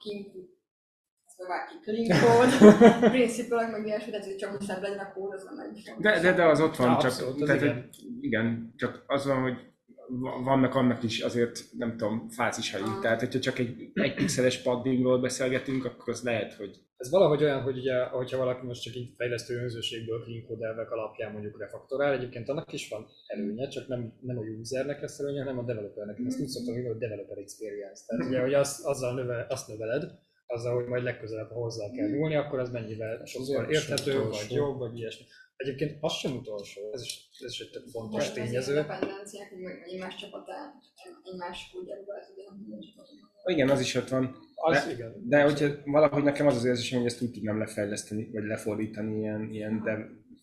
Vág ki clean code, principle-ek meg ilyesmi, tehát hogy csak úgy szebb legyen a kód, az nem egy de, de, de az ott van, ja, csak, abszolút, tehát, igen. Hogy, igen, csak az van, hogy vannak annak is azért, nem tudom, fázisai. Ah. Tehát, hogyha csak egy, egy pixeles paddingról beszélgetünk, akkor az lehet, hogy ez valahogy olyan, hogy ugye, hogyha valaki most csak így fejlesztő önzőségből clean code elvek alapján mondjuk refaktorál, egyébként annak is van előnye, csak nem, nem a usernek lesz előnye, hanem a developernek. Én ezt úgy szoktam hívni, hogy developer experience. Tehát ugye, hogy az, azzal növe, azt növeled, azzal, hogy majd legközelebb, ha hozzá kell nyúlni, akkor az mennyivel sokkal érthető, vagy jobb, vagy ilyesmi. Egyébként az sem utolsó, ez is, ez is egy tök fontos tényező. Az dependenciák, hogy egymás csapatát, egymás kódjába le tudjanak csapatoknak. Igen, az is ott van. Az, de, igen. de hogyha valahogy nekem az az érzésem, hogy ezt úgy tudnám lefejleszteni, vagy lefordítani ilyen, ilyen de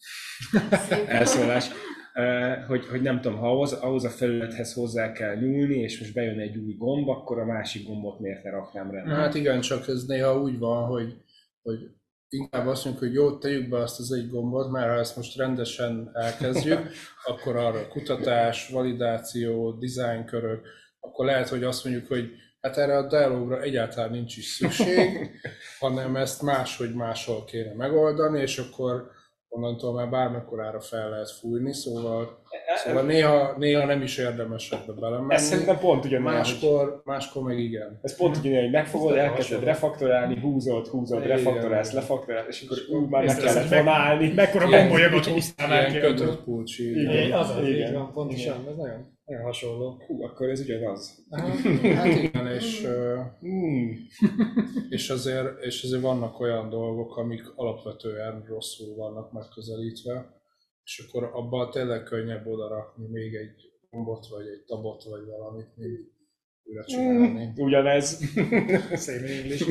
elszólás, hogy, hogy nem tudom, ha ahhoz, ahhoz a felülethez hozzá kell nyúlni, és most bejön egy új gomb, akkor a másik gombot miért ne raknám rá? Hát igen, csak ez néha úgy van, hogy, hogy inkább azt mondjuk, hogy jó, tegyük be azt az egy gombot, mert ha ezt most rendesen elkezdjük, akkor arra kutatás, validáció, dizájnkörök, akkor lehet, hogy azt mondjuk, hogy hát erre a dialogra egyáltalán nincs is szükség, hanem ezt máshogy máshol kéne megoldani, és akkor onnantól már bármekkorára fel lehet fújni, szóval, szóval néha, néha nem is érdemes ebbe belemenni. Ez szerintem pont ugyanolyan, máskor, hogy... máskor meg igen. Ez pont ugyanolyan, hogy megfogod, elkezded refaktorálni, húzod, húzod, refaktorálsz, lefaktorálsz, és akkor ú, már meg kellett vonálni. Mekkora gombolyagot húztál már ki. Ilyen kötött pulcsi. Igen, az az, így van, pontosan, ez nagyon, nagyon hasonló. Hú, akkor ez ugyanaz. Hát igen, és, mm. és, azért, és azért vannak olyan dolgok, amik alapvetően rosszul vannak megközelítve, és akkor abban tényleg könnyebb odarakni még egy gombot, vagy egy tabot, vagy valamit még újra csinálni. Mm, ugyanez. Szép English.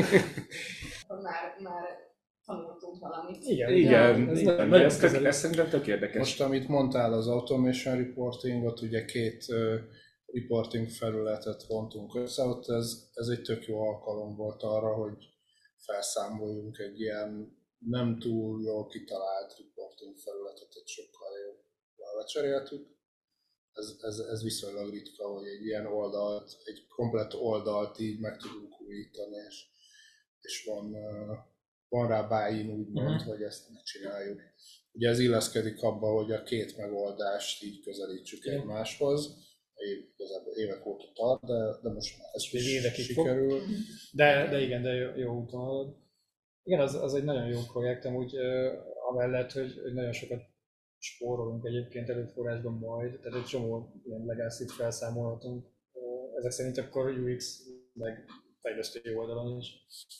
Már, már tanultunk valamit. Igen, igen, ez, igen. Nagyon ez, tök, ez szerintem tök érdekes. Most, amit mondtál az automation reportingot, ugye két uh, reporting felületet vontunk össze, ott ez, ez egy tök jó alkalom volt arra, hogy felszámoljunk egy ilyen nem túl jól kitalált reporting felületet, egy sokkal jobban lecseréltük. Ez, ez, ez viszonylag ritka, hogy egy ilyen oldalt, egy komplett oldalt így meg tudunk újítani, és, és van, uh, van rá buy-in úgymond, uh-huh. hogy ezt megcsináljuk. Ugye ez illeszkedik abba, hogy a két megoldást így közelítsük uh-huh. egymáshoz. Igazából évek óta tart, de, de most már ez is sikerül. Fog. De, de igen, de jó, jó úton halad. Igen, az, az egy nagyon jó projekt, amúgy uh, amellett, hogy, hogy nagyon sokat spórolunk egyébként előforrásban majd, tehát egy csomó ilyen legacy-t felszámolhatunk. Uh, ezek szerint akkor u iksz meg fejlesztői oldalon is.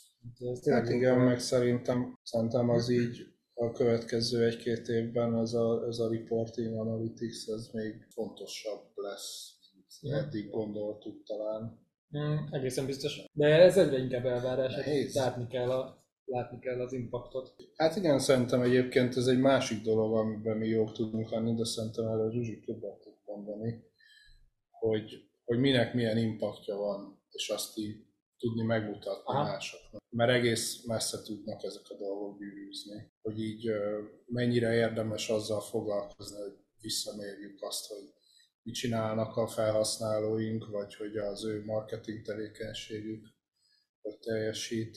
Hát igen, meg szerintem, szerintem az így a következő egy-két évben ez a, ez a reporting analytics ez még fontosabb lesz, mint eddig gondoltuk talán. Mm, egészen biztos. De ez egyre inkább elvárás, hogy látni kell, a, látni kell az impactot. Hát igen, szerintem egyébként ez egy másik dolog, amiben mi jók tudunk lenni, de szerintem erről Zsuzsi többet tud mondani, hogy, hogy minek milyen impactja van, és azt így tudni megmutatni Aha. másoknak. Mert egész messze tudnak ezek a dolgok bűrűzni. Hogy így mennyire érdemes azzal foglalkozni, hogy visszamérjük azt, hogy mit csinálnak a felhasználóink, vagy hogy az ő marketing tevékenységük hogy teljesít.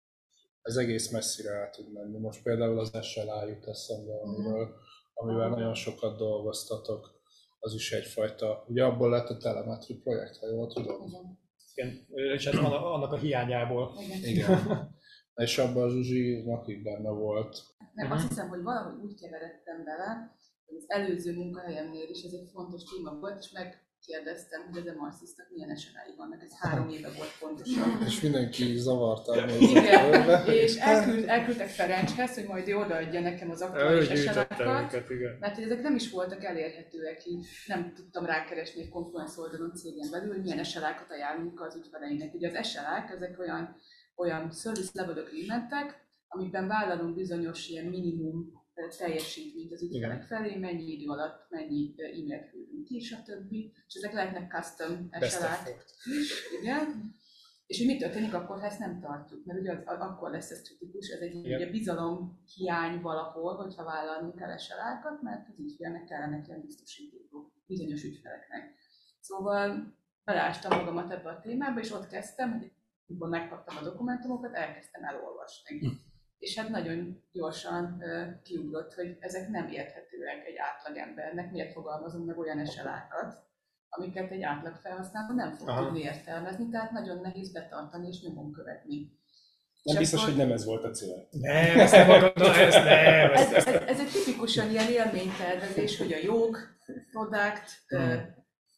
Ez egész messzire el tud menni. Most például az es el á jut eszembe, amiről, amivel nagyon sokat dolgoztatok. Az is egyfajta, ugye abból lett a telemetri projekt, ha jól tudom. Igen, és hát annak a hiányából. Igen. Igen. És abban a Zsuzsinak így benne volt. Nem, azt hiszem, hogy valahogy úgy keveredtem bele, hogy az előző munkahelyemnél is ez egy fontos téma volt, és megkérdeztem, hogy az em er sys-nak milyen es el á-i vannak. Ez három éve volt pontosan. És mindenki zavarta. Igen, és elküld, elküldtek Ferencshez, hogy majd ő odaadja nekem az aktuális es el á-kat, mert hogy ezek nem is voltak elérhetőek, így nem tudtam rákeresni egy Confluence oldalon cégen belül, hogy milyen es el á-kat ajánlunk az ügyfeleinek. Ugye az es el á-k ezek olyan, olyan service level agreementek, amikben vállalunk bizonyos ilyen minimum teljesítményt az ügyfelek felé, mennyi idő alatt mennyi e-mailt küldünk ki, stb. És ezek lehetnek custom es el á-k is, igen. És hogy mi történik akkor, ha ezt nem tartjuk, mert ugye az, akkor lesz ez kritikus, ez egy ugye bizalom hiány valahol, hogyha vállalnunk kell es el á-kat, mert az ügyfélnek kellene ilyen biztosítékok bizonyos ügyfeleknek. Szóval beleástam magamat ebbe a témába, és ott kezdtem, hogy amikor megkaptam a dokumentumokat, elkezdtem elolvasni. Hm. És hát nagyon gyorsan uh, kiugrott, hogy ezek nem érthetőek egy átlagembernek, miért fogalmazunk meg olyan es el á-kat, amiket egy átlag felhasználó nem fog Aha. tudni értelmezni, tehát nagyon nehéz betartani és nyomon követni. Nem biztos, hogy nem ez volt a cél. Nem, ezt nem akarom, ezt nem. Ez, ez, ez egy tipikusan ilyen élménytervezés, hogy a jog, product, hmm.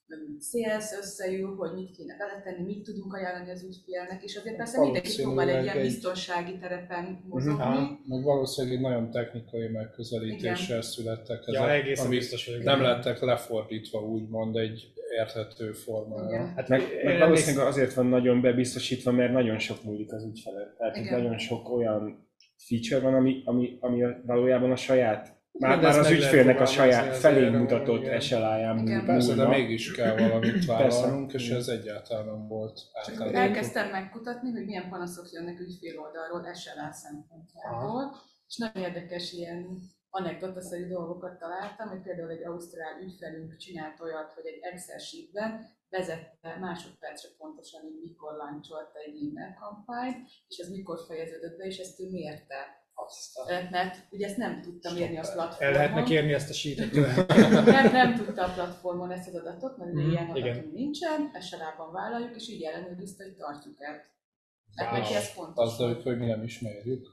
sales összeül, hogy mit kéne beletenni, mit tudunk ajánlani az ügyfélnek, és azért persze mindenki próbál egy ilyen biztonsági terepen mozogni. Uh-huh. Meg valószínűleg egy nagyon technikai megközelítéssel igen. születtek ezek, ja, egészen amik biztos, hogy nem lettek lefordítva úgymond egy érthető formára. Hát meg, meg valószínűleg azért van nagyon bebiztosítva, mert nagyon sok múlik az ügyfelet. Tehát igen. nagyon sok olyan feature van, ami, ami, ami valójában a saját Már, már az ügyfélnek a saját felé mutatott es el á-ján múlva. Persze, de mégis kell valamit vállalnunk, és ez egyáltalán nem volt általában. Elkezdtem megkutatni, hogy milyen panaszok jönnek ügyfél oldalról es el á szempontjából, és nagyon érdekes ilyen anekdotaszerű dolgokat találtam, hogy például egy ausztrál ügyfelünk csinált olyat, hogy egy Excel sheetben vezette másodpercre pontosan, hogy mikor lancsolta egy e-mail kampányt, és ez mikor fejeződött be, és ezt ő mérte. Aztán. Mert ugye ezt nem tudtam mérni a platformon. El lehetne kérni ezt a sheetet. nem, nem tudta a platformon ezt az adatot, mert mm, ilyen adatunk nincsen, es el á-ban vállaljuk, és így ellenőrizte, hogy tartjuk-e. Mert neki ez fontos. Azzal, hogy mi nem ismerjük.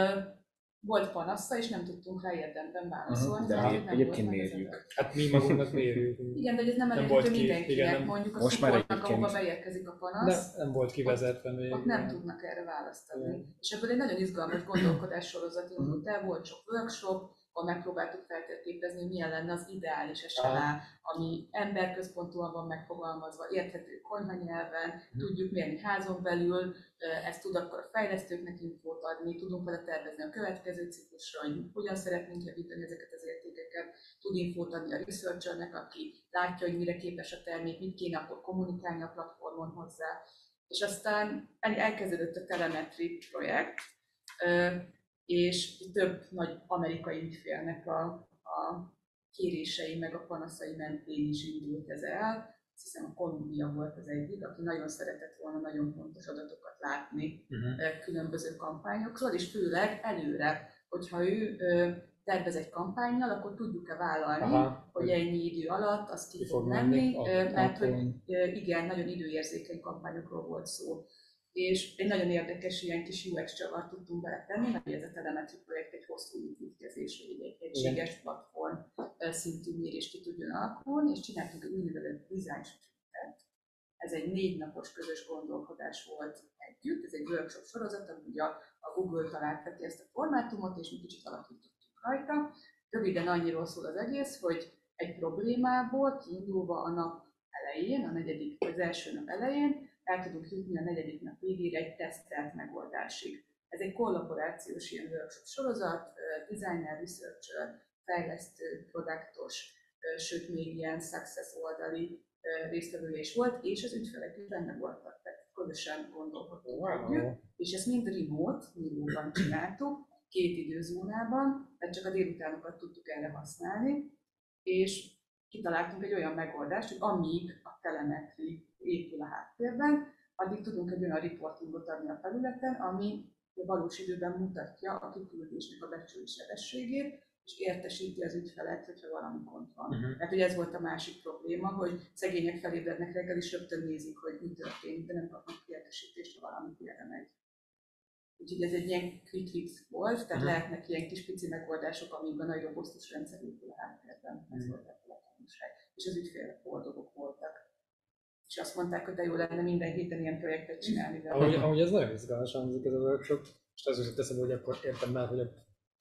Volt panasza, és nem tudtunk rá érdemben válaszolni. Uh-huh. De egyébként mérjük. Hát mi magunknak mérjük. Igen, de ez nem elérhető mindenkinek. Igen, mondjuk a supportnak, ahova beérkezik a panasz. Nem, nem volt kivezetve még. Ott nem tudnak erre választ adni. Mm. És ebből egy nagyon izgalmas gondolkodás sorozat indult el, volt sok workshop, ahol megpróbáltuk feltérképezni, hogy milyen lenne az ideális es el á, ami emberközpontúan van megfogalmazva, érthető konyhanyelven, mm. tudjuk mérni házon belül, ezt tud akkor a fejlesztőknek infót adni, tudunk vele tervezni a következő ciklusra, hogy hogyan szeretnénk javítani ezeket az értékeket, tud infót adni a researchernek, aki látja, hogy mire képes a termék, mit kéne akkor kommunikálni a platformon hozzá. És aztán elkezdődött a telemetri projekt, és több nagy amerikai ügyfélnek a, a kérései meg a panaszai mentén is indult ez el. Azt hiszem a Columbia volt az egyik, aki nagyon szeretett volna nagyon fontos adatokat látni uh-huh. különböző kampányokról, és főleg előre, hogyha ő tervez egy kampánnyal, akkor tudjuk-e vállalni, aha. hogy ennyi idő alatt azt ki, ki fog menni, menni mert hogy igen, nagyon időérzékeny kampányokról volt szó. És egy nagyon érdekes ilyen kis u eksz csavart tudtunk beletenni, mert ez a telemetri projekt egy hosszú építkezés, hogy egy egységes platform szintű mérés ki tudjon alakulni, és csináltunk egy úgynevezett design sprintet. Ez egy négy napos közös gondolkodás volt együtt, ez egy workshop sorozat, ami ugye a Google találta ezt a formátumot, és mi kicsit alakítottuk rajta. Röviden annyiról szól az egész, hogy egy problémából kiindulva a nap elején, a negyedik, vagy az első nap elején, el tudunk jutni a negyedik nap végére egy tesztelt megoldásig. Ez egy kollaborációs ilyen workshop sorozat, designer, researcher, fejlesztő, produktos, sőt még ilyen success oldali résztvevője is volt, és az ügyfelek is benne voltak, tehát közösen gondolkodtunk wow. együtt, és ezt mind remote, millióban csináltuk, két időzónában, tehát csak a délutánokat tudtuk erre használni, és kitaláltunk egy olyan megoldást, hogy amíg a telemetri épül a háttérben, addig tudunk egy olyan reportingot adni a felületen, ami a valós időben mutatja a kiküldésnek a becsült sebességét, és értesíti az ügyfelet, hogyha valami gond van. Uh-huh. Mert ugye ez volt a másik probléma, hogy szegények felébrednek reggel, és rögtön nézik, hogy mi történik, de nem kapnak értesítést, ha valami félre megy. Úgyhogy ez egy ilyen quick fix volt, tehát uh-huh. lehetnek ilyen kis pici megoldások, amikben nagy robusztus rendszer épül a háttérben. Ez uh-huh. volt a platformság. És az ügyfélek boldogok voltak. És azt mondták, hogy de jó lenne minden héten ilyen projektet csinálni. De ahogy, ahogy ez nagyon izgalmas hangzik ez a workshop, és az is teszem, hogy akkor értem már, hogy a,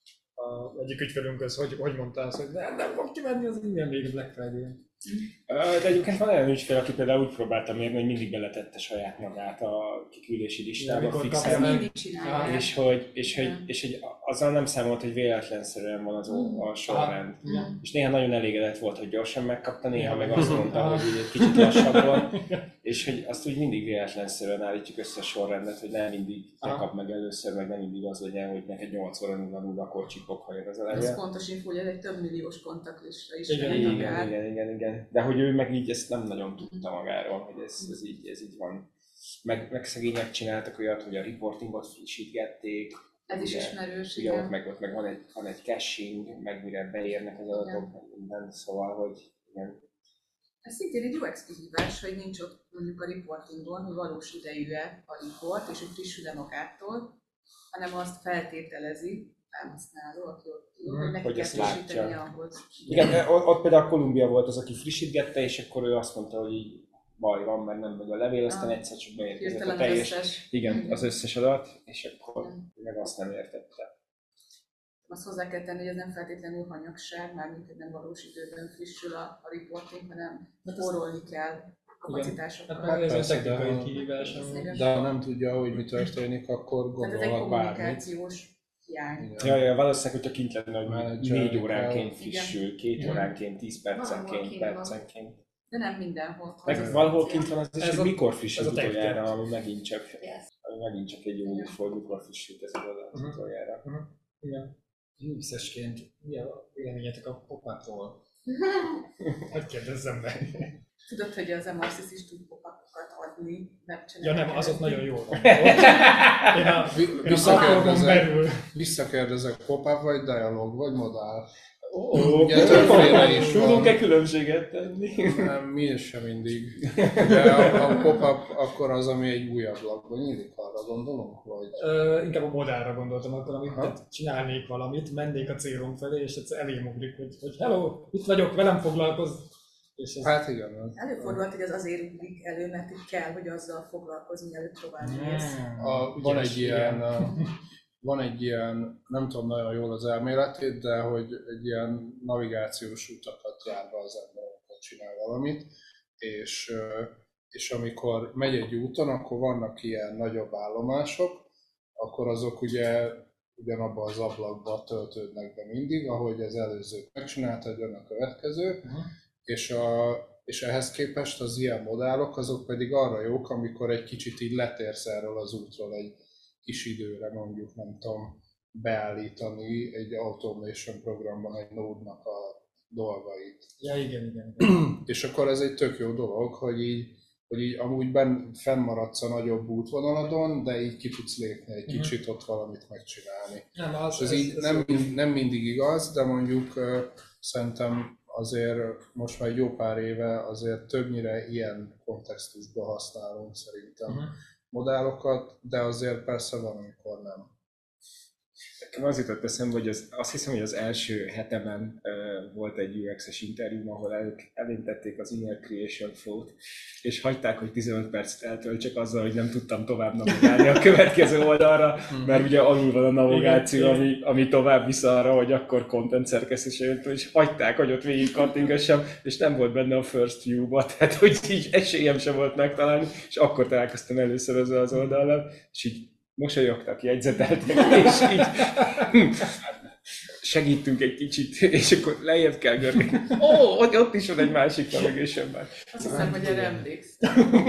a egyik ügyfelünkhöz, hogy, hogy mondtál azt, hogy nem, nem fog kimenni az e-mail még Black Friday-en. De egyébként van olyan ügyfél, aki például úgy próbálta mérni, hogy mindig beletette saját magát a kiküldési listába fixen, és hogy, és, hogy, és hogy azzal nem számolt, hogy véletlenszerűen van az a sorrend. Ah, és néha nagyon elégedett volt, hogy gyorsan megkapta, néha meg azt mondta, hogy egy kicsit lassabban, és hogy azt úgy mindig véletlenszerűen állítjuk össze a sorrendet, hogy nem mindig te kap meg először, meg nem mindig az legyen, hogy neked nyolc óra nulla akkor csipog, ha jön az elején. Ez fontos info, hogy ez egy több milliós kontaktlista is. Igen, igen, igen, igen, igen, igen. De hogy ő meg így ezt nem nagyon tudta magáról, hogy ez, ez, így, ez így van. Meg, meg szegények csináltak olyat, hogy a reportingot frissítgették. Ez is ismerős, igen. Ott meg, ott meg van egy, van egy caching, meg mire beérnek az adatok, meg minden, szóval, hogy igen. Ez szintén egy u eksz kihívás, hogy nincs ott mondjuk a reportingon, hogy valós idejű-e a report, és hogy frissül-e magától. hanem azt feltételezi felhasználó, aki ott ül, hogy neki Hogy kell ezt frissíteni látja. ahhoz. Igen, ott például Kolumbia volt az, aki frissítgette, és akkor ő azt mondta, hogy így baj van, mert nem megy a levél, aztán egyszer csak beérkezett a Hirtelen teljes, az összes. igen, az összes adat, és akkor Igen. meg azt nem értette. Azt hozzá kell tenni, hogy ez nem feltétlenül hanyagság, mármint hogy nem valós időben frissül a, a reporting, hanem spórolni kell kapacitásokkal. Hát már ez a Persze, de technikai ha- kihívás. ami- Igen. De ha nem tudja, hogy mi történik, akkor Tehát ez egy gondolhat bármit. kommunikációs hiány. Igen. Ja, ja, valószínűleg, hogyha kint lenne, hogy Menedzser négy óránként kell. frissül, két Igen. óránként, tíz Valahol percenként, kint van. percenként. De nem mindenhol. Meg Az- valahol kint van az is, Ez hogy a- mikor ez frissül a tech utoljára, debt. ami megint csak, Yes. ami megint csak egy jó újford, mikor frissült ez az adat Mhm. utoljára. Igen. Uxesként, mi a véleményetek a pop-upról? Hogy kérdezzem meg? Tudod, hogy az em er cé is tud pop-upokat adni Ja webchanneleken. nem, azok nagyon jól van. Én a, Vi- én a platformon Visszakérdezek, belül. visszakérdezek pop-up vagy dialog, vagy modál? Ó, Ugye többféle is van. tudunk-e különbséget tenni? Nem, mi sem mindig. De a, a pop-up akkor az, ami egy új ablakban nyílik, arra gondolunk? Vagy? Ö, inkább a modellra gondoltam akkor, amit Aha. tehát csinálnék valamit, mennék a célom felé, és egyszer elém ugrik, hogy, hogy hello, itt vagyok, velem foglalkozz. És ez, Hát igen. Előfordulhat, hogy az azért ugrik elő, mert itt kell, hogy azzal foglalkozni, mielőtt tovább mész. A, van Ügyes, egy ilyen, igen. a, van egy ilyen, nem tudom nagyon jól az elméletét, de hogy egy ilyen navigációs utakat jár be az ember, amikor csinál valamit, és, ö, és amikor megy egy úton, akkor vannak ilyen nagyobb állomások, akkor azok ugye ugyanabban az ablakban töltődnek be mindig, ahogy az előzőt megcsinálta, jön a következő, Aha. és, a, és ehhez képest az ilyen modellok azok pedig arra jók, amikor egy kicsit így letérsz erről az útról egy kis időre, mondjuk nem tudom, beállítani egy automation programban egy nódnak a dolgait. Ja, igen, igen. igen. És akkor ez egy tök jó dolog, hogy így, hogy így amúgy benn fennmaradsz a nagyobb útvonaladon, de így ki tudsz lépni egy Mhm. kicsit ott valamit megcsinálni. Nem, az, És ez így nem, mind- nem mindig igaz, de mondjuk ö, szerintem azért most már egy jó pár éve azért többnyire ilyen kontextusban használunk szerintem Uh-huh. modellokat, de azért persze van, amikor nem. Nekem az jutott eszembe, hogy az, azt hiszem, hogy az első hetemen uh, volt egy u ekes-es interjú, ahol el, elintették az Inner Creation Flow-t, és hagyták, hogy tizenöt percet eltöltsek azzal, hogy nem tudtam tovább navigálni a következő oldalra, mert ugye alul van a navigáció, Igen, ami, ami tovább visz arra, hogy akkor content szerkesztés jön, és hagyták, hogy ott végig kattingassam, és nem volt benne a first view-ba, tehát hogy így esélyem sem volt megtalálni, és akkor találkoztam először ezzel az oldallal, és így mosolyogtak, jegyzeteltek, és így segítünk egy kicsit, és akkor lejjebb kell görgetni. Ó, ott, ott is van egy másik navigation bar. Azt hiszem, hogy erre emléksz.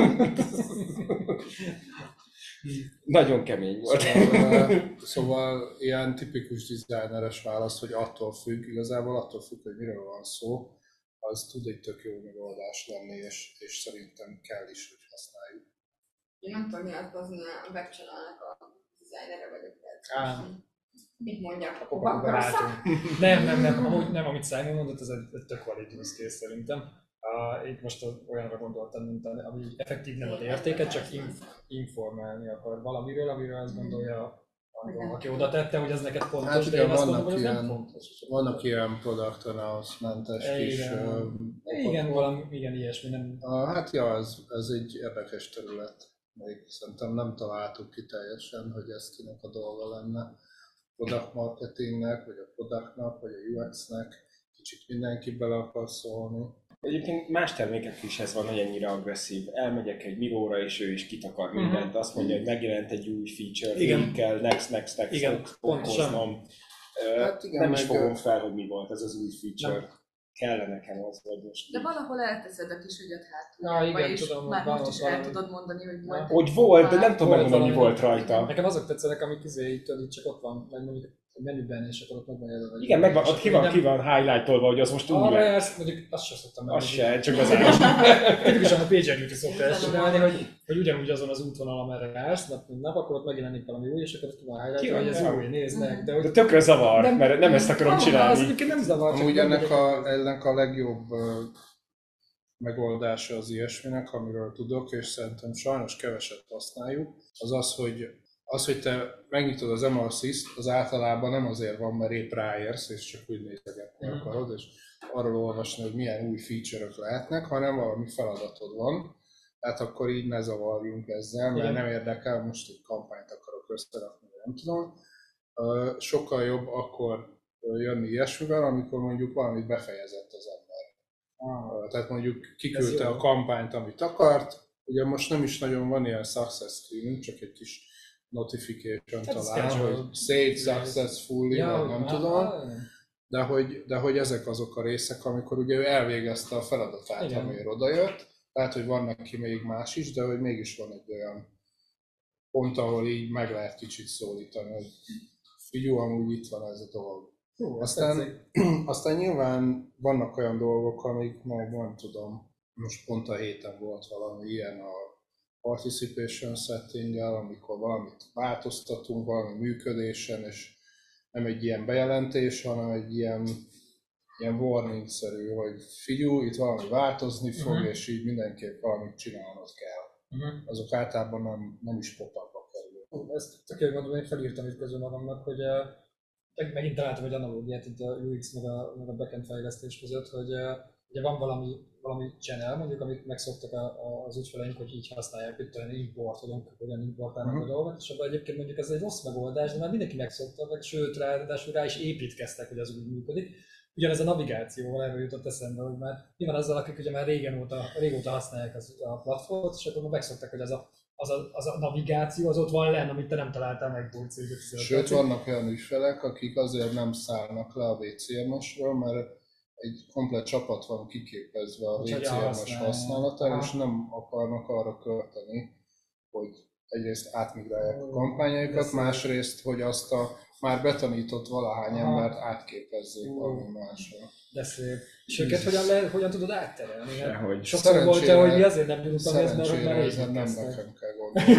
Nagyon kemény volt. Szóval, szóval ilyen tipikus designeres válasz, hogy attól függ, igazából attól függ, hogy miről van szó, az tud egy tök jó megoldás lenni, és, és szerintem kell is, hogy használjuk. Én nem tudom nyilatkozni a webchannelnek a designere vagyok. Á. Tehát mit mondjak? Akkor Hova barátunk. Nem, nem, nem, amúgy nem, amit Simon mondott, ez egy, egy tök valid use case szerintem. Uh, itt most olyanra gondoltam, mint a, ami effektív nem ad értéket, csak inf, informálni akar valamiről, amiről azt gondolja, a, aki oda tette, hogy ez neked fontos, Hát de igen, én azt vannak mondom, hogy ez nem ilyen- fontos. Vannak ilyen product announcement-es kis... Igen. ö, Igen, valami, igen, ilyesmi, nem. Ah, hát ja, ez, ez egy érdekes terület. Még szerintem nem találtuk ki teljesen, hogy ez kinek a dolga lenne. Product marketingnek, vagy a productnak, vagy a u exnek. Kicsit mindenki bele akar szólni. Egyébként más termékek is ez van, hogy ennyire agresszív. Elmegyek egy Miróra, és ő is kitakar mindent. Azt mondja, hogy megjelent egy új feature, Igen. végig kell next, next, next, Igen, next, pontosan. fokoznom. Ö, Hát igen, Nem is meg- fogom fel, hogy mi volt ez az új feature. Kellene nekem az, vagy most. De valahol elteszed a kis ügyet Ja, hátuljába, igen, és tudom, már hogy most is valami- el tudod mondani, hogy volt. Hogy volt, de nem tudom Volt megmondani, mi valami- volt rajta. Nekem azok tetszenek, amik izé, itt, itt csak ott van, meg mondjuk a menüben, és akkor ott meg van jelölve. Igen, meg van, És ott ki akkor van, nem- ki van highlight-olva, hogy az most új Arra lett. jársz, mondjuk azt sem szoktam Az megnézni. se, csak az első. Tipikusan a PagerDuty szokta ezt csinálni, hogy, hogy ugyanúgy azon az útvonal, amerre jársz, nap mint nap, akkor ott megjelenik valami új, és akkor ott van highlight, Ki van, hogy ez ja. új, nézd meg. De, hogy De tökre zavar, mert nem ezt akarom Ah, Az csinálni. egyébként nem zavar. csak Amúgy nem ennek vagyok- a, ennek a legjobb ö, megoldása az ilyesminek, amiről tudok, és szerintem sajnos keveset használjuk, az az, hogy az, hogy te megnyitod az em el Assist, az általában nem azért van, mert épp ráérsz, és csak úgy nézegetni Mhm. akarod, és arról olvasni, hogy milyen új feature-ök lehetnek, hanem valami feladatod van. Tehát akkor így ne zavarjunk ezzel, mert Igen. nem érdekel, most egy kampányt akarok összerakni, nem tudom. Ö, Sokkal jobb akkor jönni ilyesmivel, amikor mondjuk valamit befejezett az ember. Ah, Tehát mondjuk Ez kiküldte jó. a kampányt, amit akart. Ugye most nem is nagyon van ilyen success screen, csak egy kis notification Hát talán, schedule. hogy saved successfully, ja, vagy hogy nem már- tudom. ah, De hogy, de hogy ezek azok a részek, amikor ugye ő elvégezte a feladatát, Igen. amiért odajött. Lehet, hogy van neki még más is, de hogy mégis van egy olyan pont, ahol így meg lehet kicsit szólítani, hogy figyelj, amúgy itt van ez a dolog. Hú, azt Aztán, tetszik. aztán nyilván vannak olyan dolgok, amik meg nem tudom, most pont a héten volt valami ilyen a participation settinggel, amikor valamit változtatunk, valami működésen, és nem egy ilyen bejelentés, hanem egy ilyen, ilyen warning-szerű, hogy figyelj, itt valami változni fog, Mhm. és így mindenképp valamit csinálnod kell. Uh-huh. Azok általában nem, nem is pop-upba kerül. Hú, ezt tök jól mondom, én felírtam itt közül magamnak, hogy uh, meg- megint találtam egy analógiát itt a u iksz meg a, meg a backend fejlesztés között, hogy uh, ugye van valami, valami channel, mondjuk, amit megszoktak a, a, az ügyfeleink, hogy így használják, itt olyan importolunk, hogyan importálnak Mhm. a dolgot, és abban egyébként mondjuk ez egy rossz megoldás, de már mindenki megszokta, meg sőt, ráadásul rá is építkeztek, hogy az úgy működik. Ugyanez a navigációval erről jutott eszembe, hogy már mi van azzal, akik ugye már régen óta, régóta használják az, a platformot, és akkor már megszoktak, hogy az a, az, a, az a navigáció az ott van lenn, amit te nem találtál meg burcéget. Sőt, vannak olyan ügyfelek, akik azért nem szállnak le a vé cé em es-ről, mert egy komplett csapat van kiképezve a Úgyhogy vé cé em es elhasználják. használatára, Aha. és nem akarnak arra költeni, hogy egyrészt átmigrálják a kampányaikat, Beszél. másrészt, hogy azt a már betanított valahány Aha. embert átképezzék Ú. valami másra. De szép. És őket hogyan, lehet, hogyan tudod átterelni? Sehogy. Sokszor volt Szerencsére- hogy mi azért nem nyúltam ez, mert hogy Szerencsére már ezen nem építkeztek. nekem kell gondolni.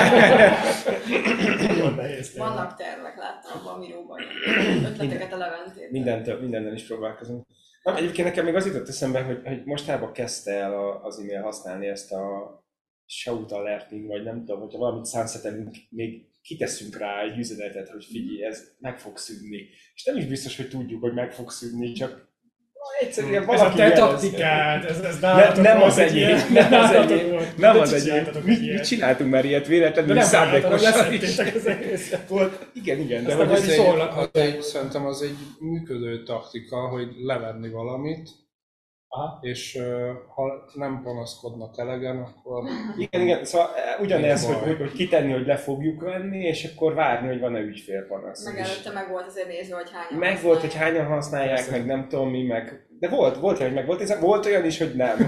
Nagyon nehéz tényleg. Vannak tervek, láttam abban a miróban. Ötleteket a Leventét. Mindent, mindennel is próbálkozunk. Na, egyébként nekem még az jutott eszembe, hogy, hogy mostában kezdte el a- az e-mail használni ezt a shout alerting, vagy nem tudom, hogyha valamit sunsetelünk, még kiteszünk rá egy üzenetet, hogy figyelj, ez meg fog szűnni. És nem is biztos, hogy tudjuk, hogy meg fog szűnni, csak egyszerűen Ez a valaki te jelez. taktikád, ez, ez Ne, nálatok nem volt az egy enyém, ilyen. nem az Nálatok enyém, volt. nem De az ti enyém. csináltatok Mi, egy mi ilyet. csináltunk már ilyet De véletlenül, nem szándékosan is. leszettétek az egészet. Volt, igen, igen, de Aztán hogy majd ez is egy, szólnak. Az egy, szerintem az egy működő taktika, hogy levenni valamit, Aha. és uh, ha nem panaszkodnak elegen, akkor igen, igen, szóval eh, ugyanez, Nincs hogy, baj. hogy, hogy kitenni, hogy le fogjuk venni, és akkor várni, hogy van-e ügyfélpanasz. Meg És előtte meg volt azért nézve, hogy hányan meg volt, hogy hányan használják, Persze. meg nem tudom mi, meg... De volt, volt olyan, hogy meg volt, ez- volt olyan is, hogy nem.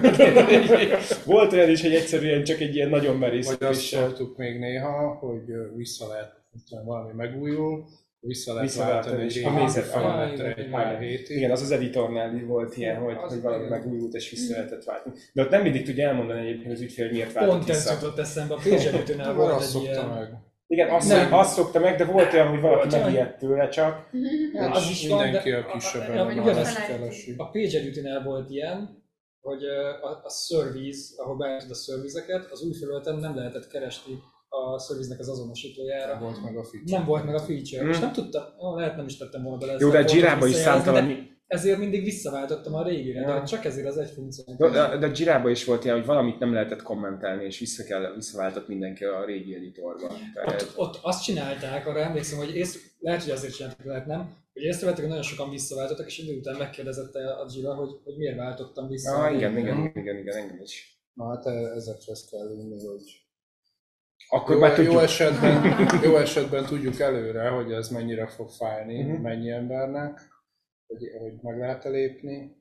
Volt olyan is, hogy egyszerűen csak egy ilyen nagyon merész. vagy azt és, szóltuk még néha, hogy uh, vissza lehet, tudom, valami megújul, vissza lehet Vissza lehet váltani tenni, egy a régi mézet felületre felé. egy pár hétig. Igen, az az editornál is volt ilyen, hogy, Az hogy valami igen. megújult és vissza lehetett váltani. De ott nem mindig tudja elmondani egyébként az ügyfél, hogy miért váltott Pont ez vissza. jutott eszembe, a Pézselőtőnél Akkor volt azt egy szokta ilyen... meg. Igen, azt, Nem. azt szokta meg, de volt olyan, hogy valaki Volt olyan. megijedt tőle csak. Ja, És az is van, mindenki de- a kisebben Ja, a ugyanez- mást keresi. A PagerDuty-nél volt ilyen, hogy ö, a, a service, ahol beállítod a servizeket, az új felületen nem lehetett keresni a service-nek az azonosítójára. Volt meg a feature. Nem volt meg a feature, Mm. és nem tudtam, ó, lehet nem is tettem volna bele. Jó, de a ezt a Jira-ba is pontot visszajelzni, számtalan... de Ezért mindig visszaváltottam a régire, Ja. de csak ezért az egy funkció. De, de, de a Jira-ba is volt ilyen, hogy valamit nem lehetett kommentelni, és vissza kell, visszaváltott mindenki a régi editorba. Tehát, Ott, ott azt csinálták, arra emlékszem, hogy ész, lehet, hogy azért csináltak, lehet nem, hogy észrevettek, hogy nagyon sokan visszaváltottak, és idő után megkérdezett a Jira, hogy, hogy miért váltottam vissza. ah, a igen, régire. igen, igen, igen, engem is. Na hát e- ezekhez kell ülni, hogy Akkor jó, már jó, tudjuk. esetben, jó esetben tudjuk előre, hogy ez mennyire fog fájni, Mhm. mennyi embernek, hogy, hogy meg lehet lépni.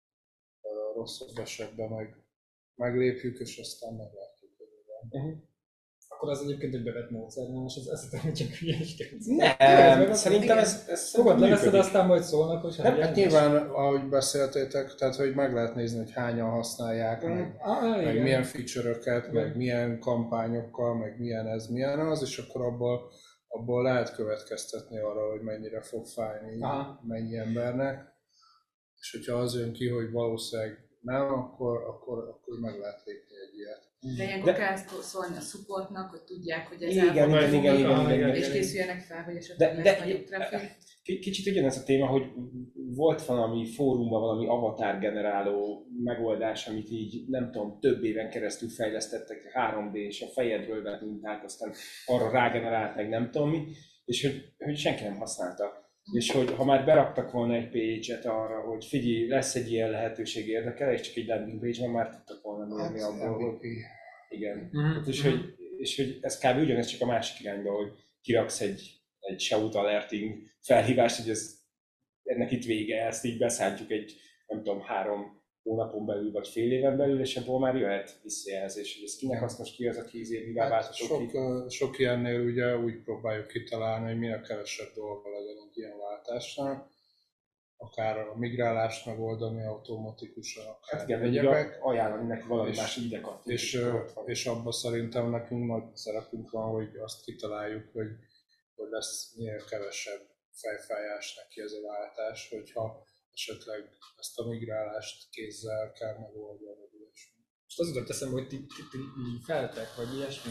A rosszabb esetben meg meglépjük, és aztán meglátjuk. Uh-huh. Akkor az egyébként egy bevett módszer, nem? És az eszetem, hogy csak hülyeskedsz. Nem, szerintem ez, ez Fogad, leveszed, működik. aztán majd szólnak, hogy Nem, hát nyilván, ahogy beszéltétek, tehát hogy meg lehet nézni, hogy hányan használják, Mhm. meg, Ah, meg igen. milyen feature-öket, Igen. meg milyen kampányokkal, meg milyen ez, milyen az, és akkor abból, abból lehet következtetni arra, hogy mennyire fog fájni, Aha. mennyi embernek. És hogyha az jön ki, hogy valószínűleg nem, akkor, akkor, akkor meg lehet lépni egy ilyet. De ilyenkor De... kell szólni a supportnak, hogy tudják, hogy ez igen, igen, igen, igen, igen, igen, és készüljenek fel, hogy esetleg lesz nagyobb traffic. Kicsit ugyanez a téma, hogy volt valami fórumban valami avatar generáló megoldás, amit így nem tudom, több éven keresztül fejlesztettek, három dé és a fejedről vett mintát, aztán arra rágenerált meg nem tudom mi, és hogy, hogy senki nem használta. És hogy ha már beraktak volna egy page-et arra, hogy figyelj, lesz egy ilyen lehetőség, érdekel, és csak egy landing page-ben már tudtak volna mérni hát, abból, hogy igen. Mm-hmm. És, hogy, és hogy ez kb. Ugyanez, csak a másik irányba, hogy kiraksz egy, egy shout alerting felhívást, hogy ez, ennek itt vége, ezt így beszálltjuk egy, nem tudom, három hónapon belül, vagy fél éven belül, és ebből már jöhet visszajelzés, hogy ez kinek hasznos, ki az, aki izé, mivel hát változott sok, sok ilyennél ugye úgy próbáljuk kitalálni, hogy minél kevesebb dolga legyen egy ilyen váltásnál. Akár a migrálást megoldani automatikusan, akár hát igen, egyebek. Ajánlani neki valami és, más idekat. És, és, és abban szerintem nekünk nagy szerepünk van, hogy azt kitaláljuk, hogy, hogy lesz minél kevesebb fejfájás neki ez a váltás, hogyha esetleg ezt a migrálást kézzel kell megoldani. Most az jutott eszembe, hogy ti, ti, ti feltek, vagy ilyesmi.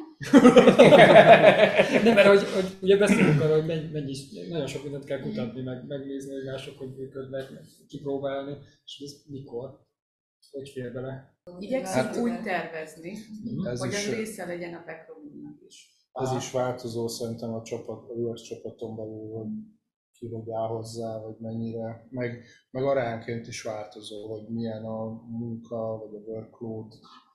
Nem, mert hogy, hogy ugye beszélünk arra, hogy mennyi, mennyi, nagyon sok mindent kell kutatni, meg, megnézni, hogy mások hogy működnek, meg kipróbálni, és ez mikor, hogy fér bele. Igyekszünk hát, úgy tervezni, ez hogy is, az része legyen a backroom-nak is. Ez is változó szerintem a csapat, a u eksz csapaton belül, hogy ki hogy áll hozzá, vagy mennyire, meg, meg aránként is változó, hogy milyen a munka, vagy a workload.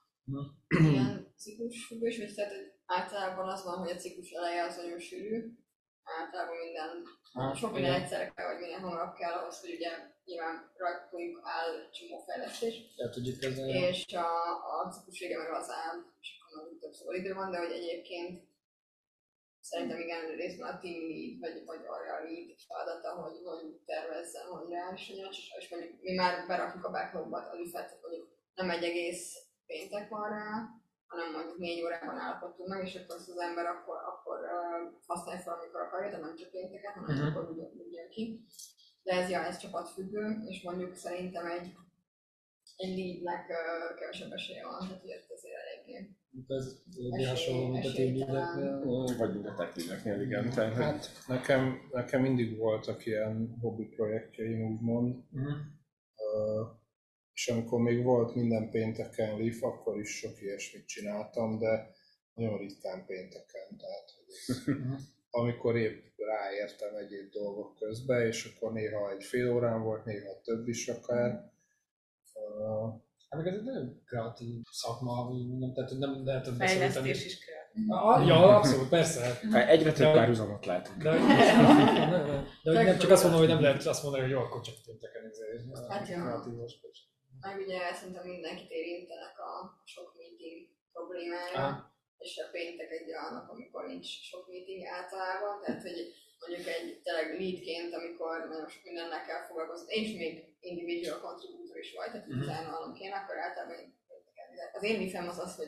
Ilyen ciklusfüggős, vagy tehát általában az van, hogy a ciklus eleje az nagyon sűrű, általában minden, ah, sok minden egyszerre kell, vagy minden hamarabb kell ahhoz, hogy ugye nyilván rajtunk áll csomó fejlesztés. És a, a ciklus vége meg az áll, és akkor nagyon több szabad idő van, de hogy egyébként szerintem igen, részben a team lead, vagy, vagy arra a lead feladata, hogy, hogy tervezzen, hogy rá is legyen, és mondjuk mi már berakjuk a backlogba a lifet, mondjuk nem egy egész péntek van rá, hanem mondjuk négy órában állapodtunk meg, és akkor azt az ember akkor, akkor uh, használja fel, amikor akarja, de nem csak pénteket, hanem uh-huh. akkor úgy jön ki. De ez, ja, ez csapatfüggő, és mondjuk szerintem egy, egy leadnek uh, kevesebb esélye van, tehát ilyet azért eléggé. Ez eléggé hasonló, mint a team leadeknél. Vagy mint a tech leadeknél, igen. Hát nekem, nekem mindig voltak ilyen hobbi projektjeim, úgymond. Uh-huh. Uh, és amikor még volt minden pénteken Leaf, akkor is sok ilyesmit csináltam, de nagyon ritkán pénteken. Tehát, hogy amikor épp ráértem egyéb dolgok közben, és akkor néha egy fél órán volt, néha több is akár. Uh, Hát meg ez egy nagyon kreatív szakma, hogy mondom, tehát nem lehet több fejlesztés is kreatív. Ah, ja, abszolút, persze. Egyre több párhuzamot látunk. De, de, de, de nem csak azt mondom, hogy nem lehet azt mondani, hogy jó, akkor csak pénteken ezért. Hát jó. Meg ugye szerintem mindenkit érintenek a sok meeting problémája, ah. és a péntek egy olyan nap, amikor nincs sok meeting általában, tehát hogy mondjuk egy tényleg leadként, amikor nagyon sok mindennel kell foglalkozni, és még individual contributor is vagy, tehát mm-hmm. utána kéne, akkor általában pénteken. Az én lifem az az, hogy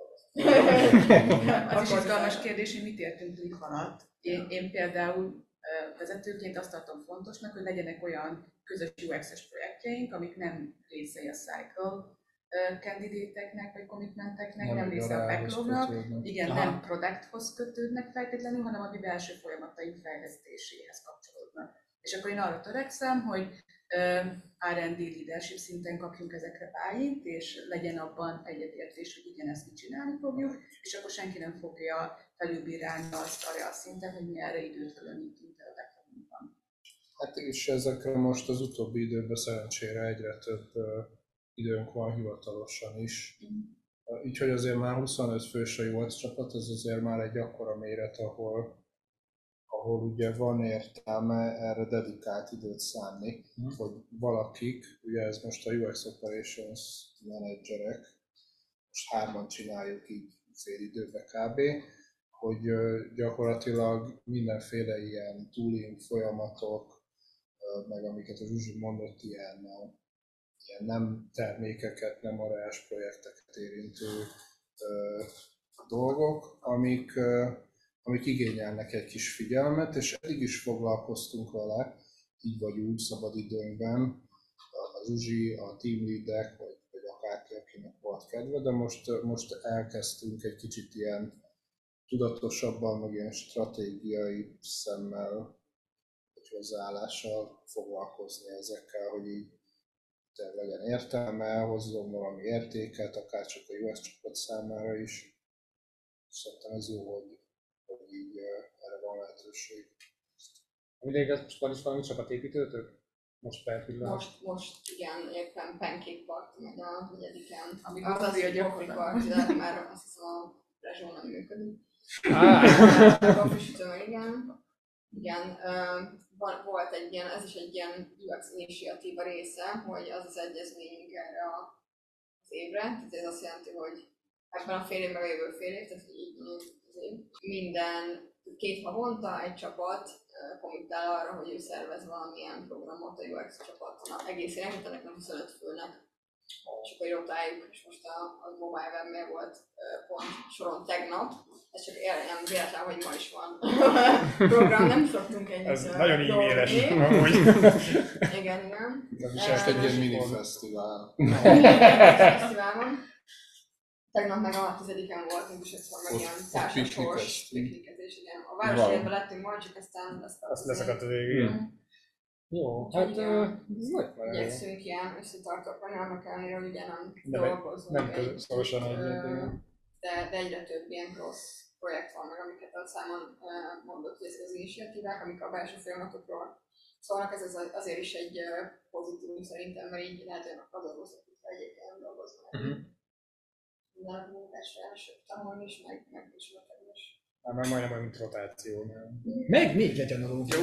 az is izgalmas kérdés, hogy mit értünk leaf alatt. Én, én például vezetőként azt tartom fontosnak, hogy legyenek olyan közös u eksz-es projektjeink, amik nem részei a cycle kandidáteknek vagy commitmenteknek, nem, nem része a backlognak, igen, Aha. nem producthoz kötődnek feltétlenül, hanem a mi belső folyamataink fejlesztéséhez kapcsolódnak. És akkor én arra törekszem, hogy er end dé leadership szinten kapjunk ezekre buy-int, és legyen abban egyetértés, hogy igen, ezt mi csinálni fogjuk, és akkor senki nem fogja felülbírálni azt arra a szinten, hogy mi erre időt különítünk el a backlogunkban. Hát és ezekre most az utóbbi időben szerencsére egyre több időnk van hivatalosan is. Mm. Így, hogy azért már huszonöt fős a u eksz csapat, ez azért már egy akkora méret, ahol, ahol ugye van értelme erre dedikált időt szánni, mm. hogy valakik, ugye ez most a u eksz Operations menedzserek, most hárman csináljuk így fél időbe kb., hogy gyakorlatilag mindenféle ilyen tooling folyamatok, meg amiket a Zsuzsi mondott, ilyen, ilyen nem termékeket, nem areás projekteket érintő uh, dolgok, amik, uh, amik igényelnek egy kis figyelmet, és eddig is foglalkoztunk vele, így vagy úgy szabadidőnkben, meg a Zsuzsi, a team leadek, vagy, vagy akárki, akinek volt kedve, de most, most elkezdtünk egy kicsit ilyen tudatosabban, meg ilyen stratégiai szemmel, vagy hozzáállással foglalkozni ezekkel, hogy így legyen értelme, hozzon valami értéket, akár csak a u es csapat számára is. Szerintem ez jó, hogy, hogy így erre van lehetőség. Mindig ez van is valami csapatépítőtök? Most per pillanat. Most, most igen, éppen Pancake Party megy a negyediken. Amíg Az az, Gabi a hogy Coffee gyakorlatban. Party, de már azt hiszem a Rezsó nem működik. Ah. A Coffee sütőm, igen. Igen, uh, volt egy ilyen, ez is egy ilyen u eksz initiatíva része, hogy az az egyezményünk erre az évre. Tehát ez azt jelenti, hogy ebben a fél évben, a jövő fél év, tehát így az év, minden két havonta egy csapat uh, kommentál arra, hogy ő szervez valamilyen programot a u eksz csapatnak egészére, mint ennek nem huszonöt főnek. És akkor rotáljuk, és most a, a Mobile Webnél volt uh, pont soron tegnap. Ez csak nem véletlen, hogy ma is van program, nem szoktunk ennyit. Ez nagyon e-mailes, dolgozni. amúgy. Igen, igen. És most egy ilyen mini fesztivál. Fesztivál van. Tegnap meg a tizediken voltunk, és akkor meg Ott- ilyen ott társas sors piknikeztünk. piknikezés, igen. A Városligetben Wow. lettünk majd, csak aztán lesz Azt leszakadt a végén. Mm. Jó, hát ö, ez nagyon jó. Igyekszünk ilyen összetartók lenni, annak ellenére, hogy ugye nem De meg dolgozunk. nem egy- között szorosan ö, egyet. de, de egyre több ilyen cross projekt van meg, amiket a Simon uh, mondott, hogy ezek az initiatívák, amik a belső folyamatokról szólnak, ez az, azért is egy uh, pozitív szerintem, mert így lehet, hogy a dolgozók itt egyébként nem dolgoznak. Mhm. Minden munkásra első tanulni is, meg, meg ismerkedni is. Már már majdnem olyan, mint rotáció. Meg még egy analógia.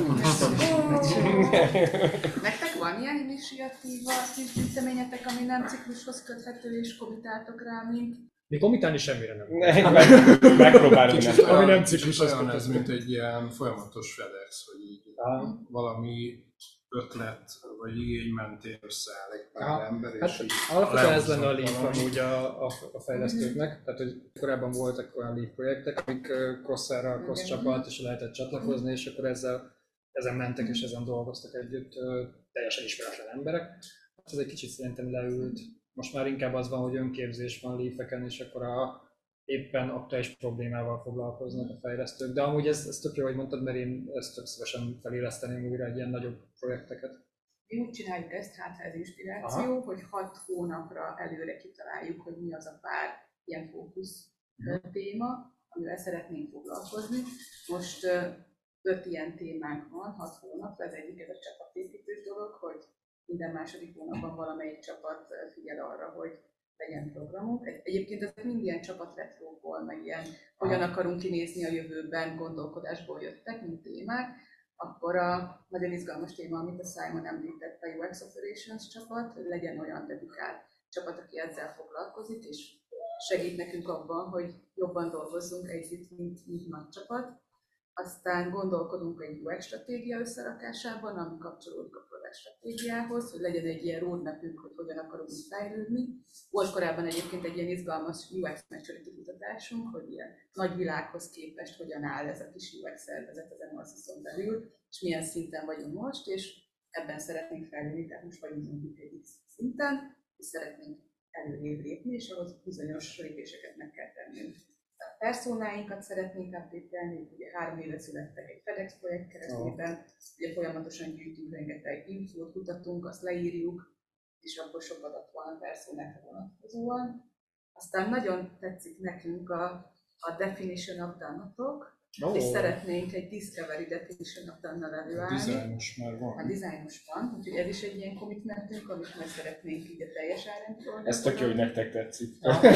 Nektek van ilyen initiatíva, kis gyűjteményetek, ami nem ciklushoz köthető, és komitáltok rá, mint Mi komitálni semmire nem. Meg- Megpróbálom Kicsit nem. Ami olyan, nem kicsit ciklusos olyan ez, kötöző. mint egy ilyen folyamatos FedEx, hogy így Ah, valami ötlet vagy igény mentén összeáll egy pár Aha. ember, és hát így alapvetően ez lenne a lehoznak Leaf valamit. amúgy a, a, a fejlesztőknek, tehát hogy korábban voltak olyan Leaf projektek, amik cross-ára, cross csapat, és lehetett csatlakozni, és akkor ezzel, ezen mentek és ezen dolgoztak együtt ö, teljesen ismeretlen emberek. Hát ez egy kicsit szerintem leült. Most már inkább az van, hogy önképzés van Leaf-eken, és akkor a éppen aktuális problémával foglalkoznak a fejlesztők. De amúgy ez, ez tök jó, hogy mondtad, mert én ezt tök szívesen feléleszteném újra egy ilyen nagyobb projekteket. mi úgy csináljuk ezt, hát ha ez inspiráció, Aha. hogy hat hónapra előre kitaláljuk, hogy mi az a pár ilyen fókusz Mhm. téma, amivel szeretnénk foglalkozni. Most ö, öt ilyen témánk van, hat hónapra, az egyik ez a csapatépítős dolog, hogy minden második hónapban valamelyik csapat ö, figyel arra, hogy legyen programunk. Egy- Egyébként ezek mind ilyen csapatretróból, meg ilyen hogyan akarunk kinézni a jövőben gondolkodásból jöttek, mint témák. Akkor a nagyon izgalmas téma, amit a Simon említett, a u eksz Operations csapat, hogy legyen olyan dedikált csapat, aki ezzel foglalkozik, és segít nekünk abban, hogy jobban dolgozzunk együtt, mint, mint nagy csapat. Aztán gondolkodunk egy u eksz stratégia összerakásában, ami kapcsolódik a product stratégiához, hogy legyen egy ilyen roadmapünk, hogy hogyan akarunk fejlődni. Volt korábban egyébként egy ilyen izgalmas u eksz maturity kutatásunk, hogy ilyen nagy világhoz képest hogyan áll ez a kis u eksz szervezet az Analysis-on belül, és milyen szinten vagyunk most, és ebben szeretnénk fejlődni, tehát most vagyunk mondjuk egy X szinten, és szeretnénk előrébb lépni, és ahhoz bizonyos lépéseket meg kell tennünk. A personáinkat szeretnénk update-elni, ugye három éve születtek egy FedEx projekt keretében, ugye folyamatosan gyűjtünk rengeteg infót, kutatunk, azt leírjuk, és akkor sok adat van a personákra vonatkozóan. Aztán nagyon tetszik nekünk a, a definition of done-otok, Ó. és szeretnénk egy discovery definition of done-nal A előállni. dizájnos már A van. dizájnos van, úgyhogy ez is egy ilyen commitmentünk, amit meg szeretnénk így a teljes árendról. Ez tök jó, hogy nektek tetszik.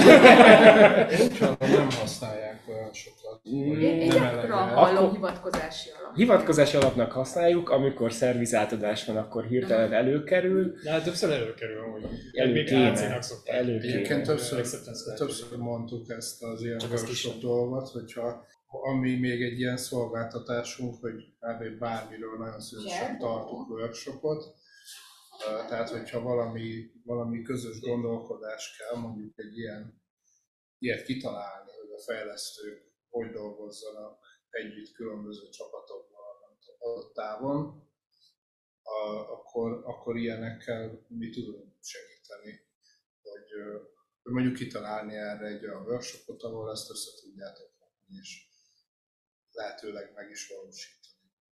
Csak nem használják olyan sokat. vagy Én, én nem gyakran eleget. hallom Akkor- hivatkozási alap. Hivatkozási alapnak használjuk, amikor szervizátadás van, akkor hirtelen előkerül. Ja, többször előkerül amúgy. Elő Még kéne. ácénak szokták. Elő Egyébként kéne. többször, Acceptance többször mondtuk ezt az ilyen Csak az workshop kisebb. dolgot, hogyha ami még egy ilyen szolgáltatásunk, hogy kb. Bármiről nagyon szívesen Zseb. tartunk workshopot. Ö, Tehát, hogyha valami, valami közös gondolkodás kell, mondjuk egy ilyen, ilyet kitalálni, hogy a fejlesztők hogy dolgozzanak együtt különböző csapatokban adott távon, a, akkor, akkor ilyenekkel mi tudunk segíteni, hogy, hogy mondjuk kitalálni erre egy olyan workshopot, ahol ezt össze tudjátok fogni, és lehetőleg meg is valósítani.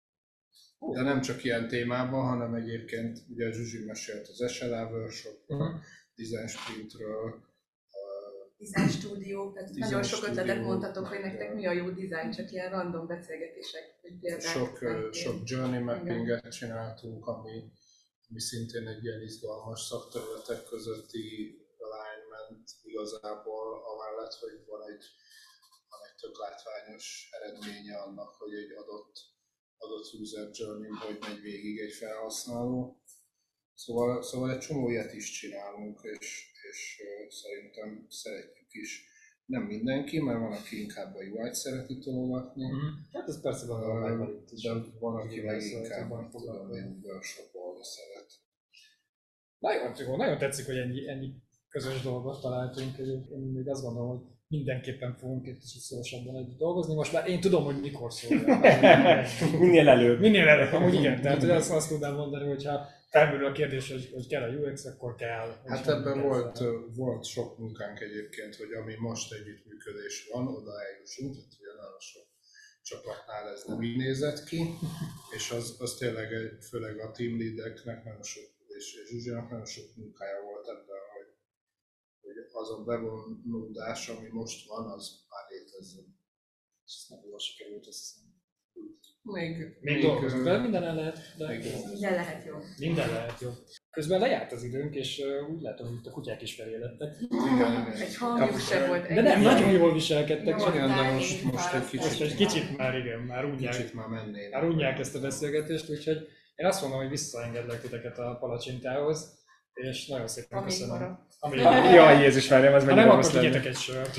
De nem csak ilyen témában, hanem egyébként ugye Zsuzsi mesélt az es el á workshopról, uh-huh. Design Sprintről, Design stúdió, tehát design nagyon sok ötletet mondhatok, hogy nektek mi a jó design, csak ilyen random beszélgetések. Sok, sok journey mappinget csináltunk, ami, ami szintén egy ilyen izgalmas szakterületek közötti alignment igazából, amellett, hogy van egy, van egy tök látványos eredménye annak, hogy egy adott, adott user journey hogy megy végig egy felhasználó. Szóval, szóval egy csomó ilyet is csinálunk, és, és szerintem szeretjük is. Nem mindenki, mert van, aki inkább a u i-t szereti tologatni. Mm. Hát ez persze van a uh, de van, aki meg inkább a workshopolni szeret. Nagyon, jó, nagyon tetszik, hogy ennyi, ennyi közös dolgot találtunk. Én még azt gondolom, hogy mindenképpen fogunk egy kicsit szorosabban együtt dolgozni. Most már én tudom, hogy mikor szólja. Minél előbb. Minél előbb, amúgy igen. Tehát azt, azt tudnám mondani, hogyha felmerül a kérdés, hogy, hogy kell a u iksz, akkor kell. Hát ebben volt, volt sok munkánk egyébként, hogy ami most együttműködés van, oda eljussunk, tehát ugye nagyon sok csapatnál ez nem így nézett ki, és az, az tényleg főleg a team leadeknek nagyon sok, és Zsuzsinak nagyon sok munkája volt ebben, hogy, hogy az a bevonódás, ami most van, az már létezzen. Ez nem jól sikerült, azt hiszem. Még, még dolgozunk, de minden el lehet. De minden lehet jó. Minden lehet jó. Közben lejárt az időnk, és uh, úgy látom, hogy a kutyák is felélettek. Egy hangjuk sem volt. De nem, nagyon jól viselkedtek. Jó, de most, most egy kicsit, most egy kicsit már igen, már unják, kicsit már mennének. Már unják ezt a beszélgetést, úgyhogy én azt mondom, hogy visszaengedlek titeket a palacsintához, és nagyon szépen köszönöm. Jaj, Jézus várjam, az mennyire nem, rossz akkor lenne. vigyetek egy sört.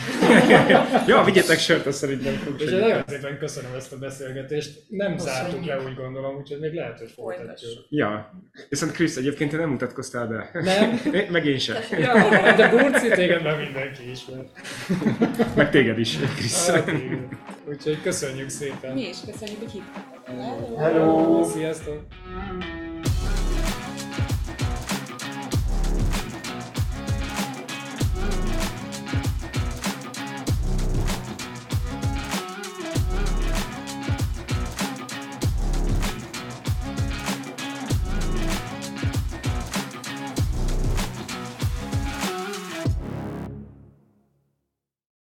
Ja, vigyetek sört, azt szerintem fog És nagyon szépen köszönöm ezt a beszélgetést. Nem zártuk le, úgy gondolom, úgyhogy még lehet, hogy folytatjuk. Ja, viszont Krisz, egyébként te nem mutatkoztál be. Nem? Meg én sem. Ja, de Burci, téged már mindenki ismer. Meg téged is, Krisz. Úgyhogy köszönjük szépen. Mi is köszönjük, hogy hívtatok. Hello! Sziasztok!